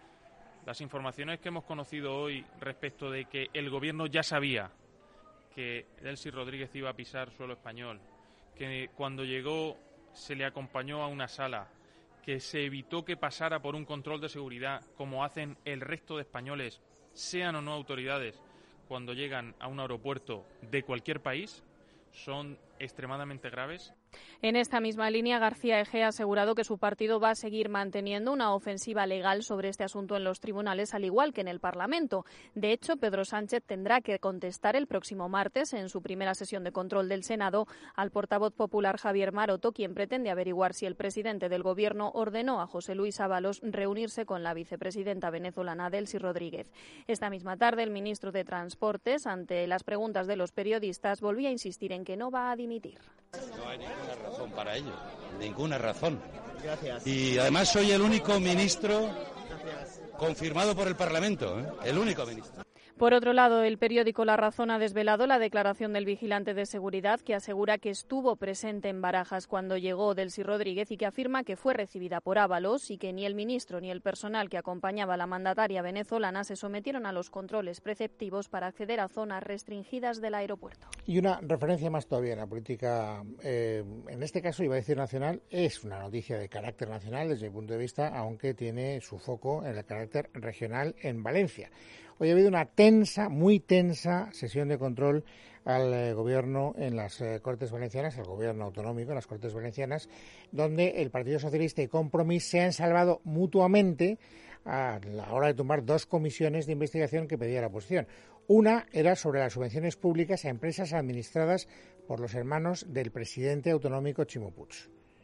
Las informaciones que hemos conocido hoy respecto de que el Gobierno ya sabía que Delcy Rodríguez iba a pisar suelo español, que cuando llegó se le acompañó a una sala, que se evitó que pasara por un control de seguridad, como hacen el resto de españoles, sean o no autoridades, cuando llegan a un aeropuerto de cualquier país, son extremadamente graves. En esta misma línea, García Egea ha asegurado que su partido va a seguir manteniendo una ofensiva legal sobre este asunto en los tribunales, al igual que en el Parlamento. De hecho, Pedro Sánchez tendrá que contestar el próximo martes, en su primera sesión de control del Senado, al portavoz popular Javier Maroto, quien pretende averiguar si el presidente del Gobierno ordenó a José Luis Ábalos reunirse con la vicepresidenta venezolana Delcy Rodríguez. Esta misma tarde, el ministro de Transportes, ante las preguntas de los periodistas, volvía a insistir en que no va a dimitir. No hay ninguna razón para ello, ninguna razón. Gracias. Y además soy el único ministro Gracias. confirmado por el Parlamento, ¿eh? el único ministro. Por otro lado, el periódico La Razón ha desvelado la declaración del vigilante de seguridad, que asegura que estuvo presente en Barajas cuando llegó Delcy Rodríguez y que afirma que fue recibida por Ábalos y que ni el ministro ni el personal que acompañaba a la mandataria venezolana se sometieron a los controles preceptivos para acceder a zonas restringidas del aeropuerto. Y una referencia más todavía en la política, eh, en este caso iba a decir nacional, es una noticia de carácter nacional desde mi punto de vista, aunque tiene su foco en el carácter regional en Valencia. Hoy ha habido una tensa, muy tensa sesión de control al eh, Gobierno en las eh, Cortes Valencianas, al Gobierno autonómico en las Cortes Valencianas, donde el Partido Socialista y Compromís se han salvado mutuamente a la hora de tomar dos comisiones de investigación que pedía la oposición. Una era sobre las subvenciones públicas a empresas administradas por los hermanos del presidente autonómico Chimo Puig.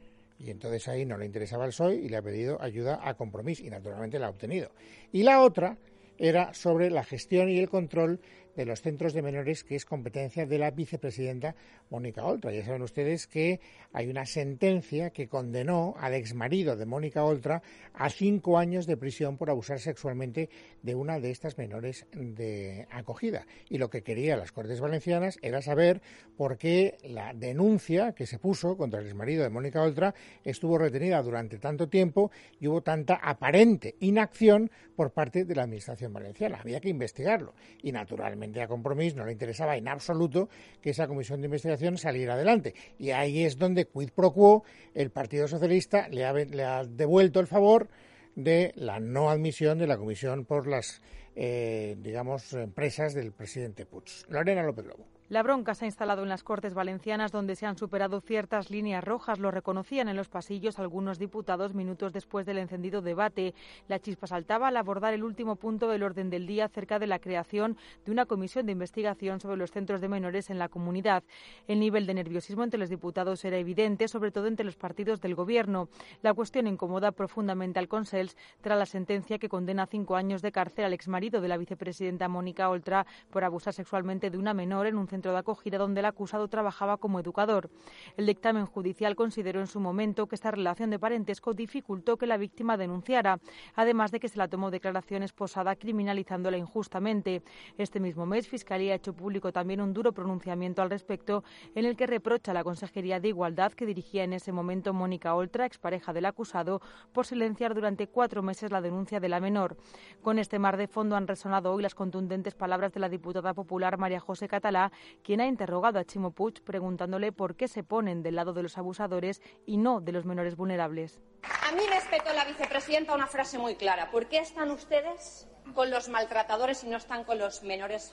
Y entonces ahí no le interesaba el P S O E y le ha pedido ayuda a Compromís y naturalmente la ha obtenido. Y la otra era sobre la gestión y el control de los centros de menores, que es competencia de la vicepresidenta Mónica Oltra. Ya saben ustedes que hay una sentencia que condenó al exmarido de Mónica Oltra a cinco años de prisión por abusar sexualmente de una de estas menores de acogida. Y lo que querían las Cortes Valencianas era saber por qué la denuncia que se puso contra el exmarido de Mónica Oltra estuvo retenida durante tanto tiempo y hubo tanta aparente inacción por parte de la Administración valenciana. Había que investigarlo y, naturalmente, a Compromís no le interesaba en absoluto que esa comisión de investigación saliera adelante. Y ahí es donde, quid pro quo, el Partido Socialista le ha, le ha devuelto el favor de la no admisión de la comisión por las, eh, digamos, empresas del presidente Puig. Lorena López Lobo. La bronca se ha instalado en las Cortes Valencianas, donde se han superado ciertas líneas rojas. Lo reconocían en los pasillos algunos diputados minutos después del encendido debate. La chispa saltaba al abordar el último punto del orden del día acerca de la creación de una comisión de investigación sobre los centros de menores en la comunidad. El nivel de nerviosismo entre los diputados era evidente, sobre todo entre los partidos del Gobierno. La cuestión incomoda profundamente al Consell tras la sentencia que condena a cinco años de cárcel al exmarido de la vicepresidenta Mónica Oltra por abusar sexualmente de una menor en un centro de acogida donde el acusado trabajaba como educador. El dictamen judicial consideró en su momento que esta relación de parentesco dificultó que la víctima denunciara, además de que se la tomó declaración esposada criminalizándola injustamente. Este mismo mes, Fiscalía ha hecho público también un duro pronunciamiento al respecto en el que reprocha a la Consejería de Igualdad que dirigía en ese momento Mónica Oltra, expareja del acusado, por silenciar durante cuatro meses la denuncia de la menor. Con este mar de fondo han resonado hoy las contundentes palabras de la diputada popular María José Catalá, quien ha interrogado a Chimo Puig preguntándole por qué se ponen del lado de los abusadores y no de los menores vulnerables. A mí me espetó la vicepresidenta una frase muy clara. ¿Por qué están ustedes con los maltratadores y no están con los menores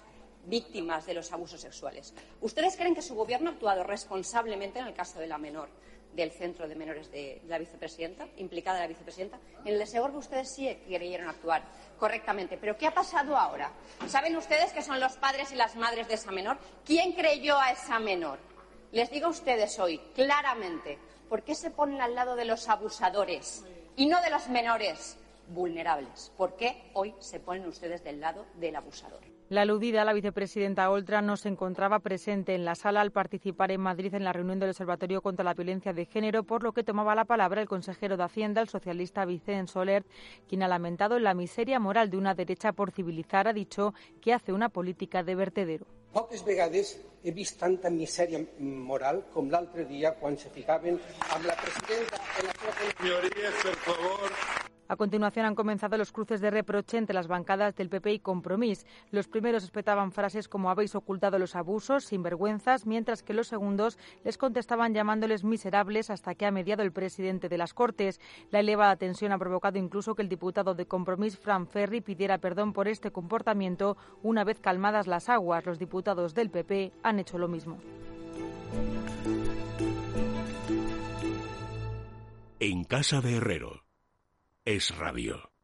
víctimas de los abusos sexuales. ¿Ustedes creen que su gobierno ha actuado responsablemente en el caso de la menor del centro de menores de la vicepresidenta, implicada la vicepresidenta? En el de Segorbe ustedes sí creyeron actuar correctamente. ¿Pero qué ha pasado ahora? ¿Saben ustedes que son los padres y las madres de esa menor? ¿Quién creyó a esa menor? Les digo a ustedes hoy, claramente, ¿por qué se ponen al lado de los abusadores y no de los menores vulnerables? ¿Por qué hoy se ponen ustedes del lado del abusador? La aludida, la vicepresidenta Oltra, no se encontraba presente en la sala al participar en Madrid en la reunión del Observatorio contra la Violencia de Género, por lo que tomaba la palabra el consejero de Hacienda, el socialista Vicent Soler, quien ha lamentado la miseria moral de una derecha por civilizar. Ha dicho que hace una política de vertedero. Poques vegades he vist tanta misèria moral com l'altre dia quan se ficaven amb la presidenta en la seva... Señorías, por favor. A continuación han comenzado los cruces de reproche entre las bancadas del P P y Compromís. Los primeros espetaban frases como habéis ocultado los abusos, sinvergüenzas, mientras que los segundos les contestaban llamándoles miserables, hasta que ha mediado el presidente de las Cortes. La elevada tensión ha provocado incluso que el diputado de Compromís, Fran Ferri, pidiera perdón por este comportamiento. Una vez calmadas las aguas, los diputados del P P han hecho lo mismo. En casa de Herrero. Es Radio.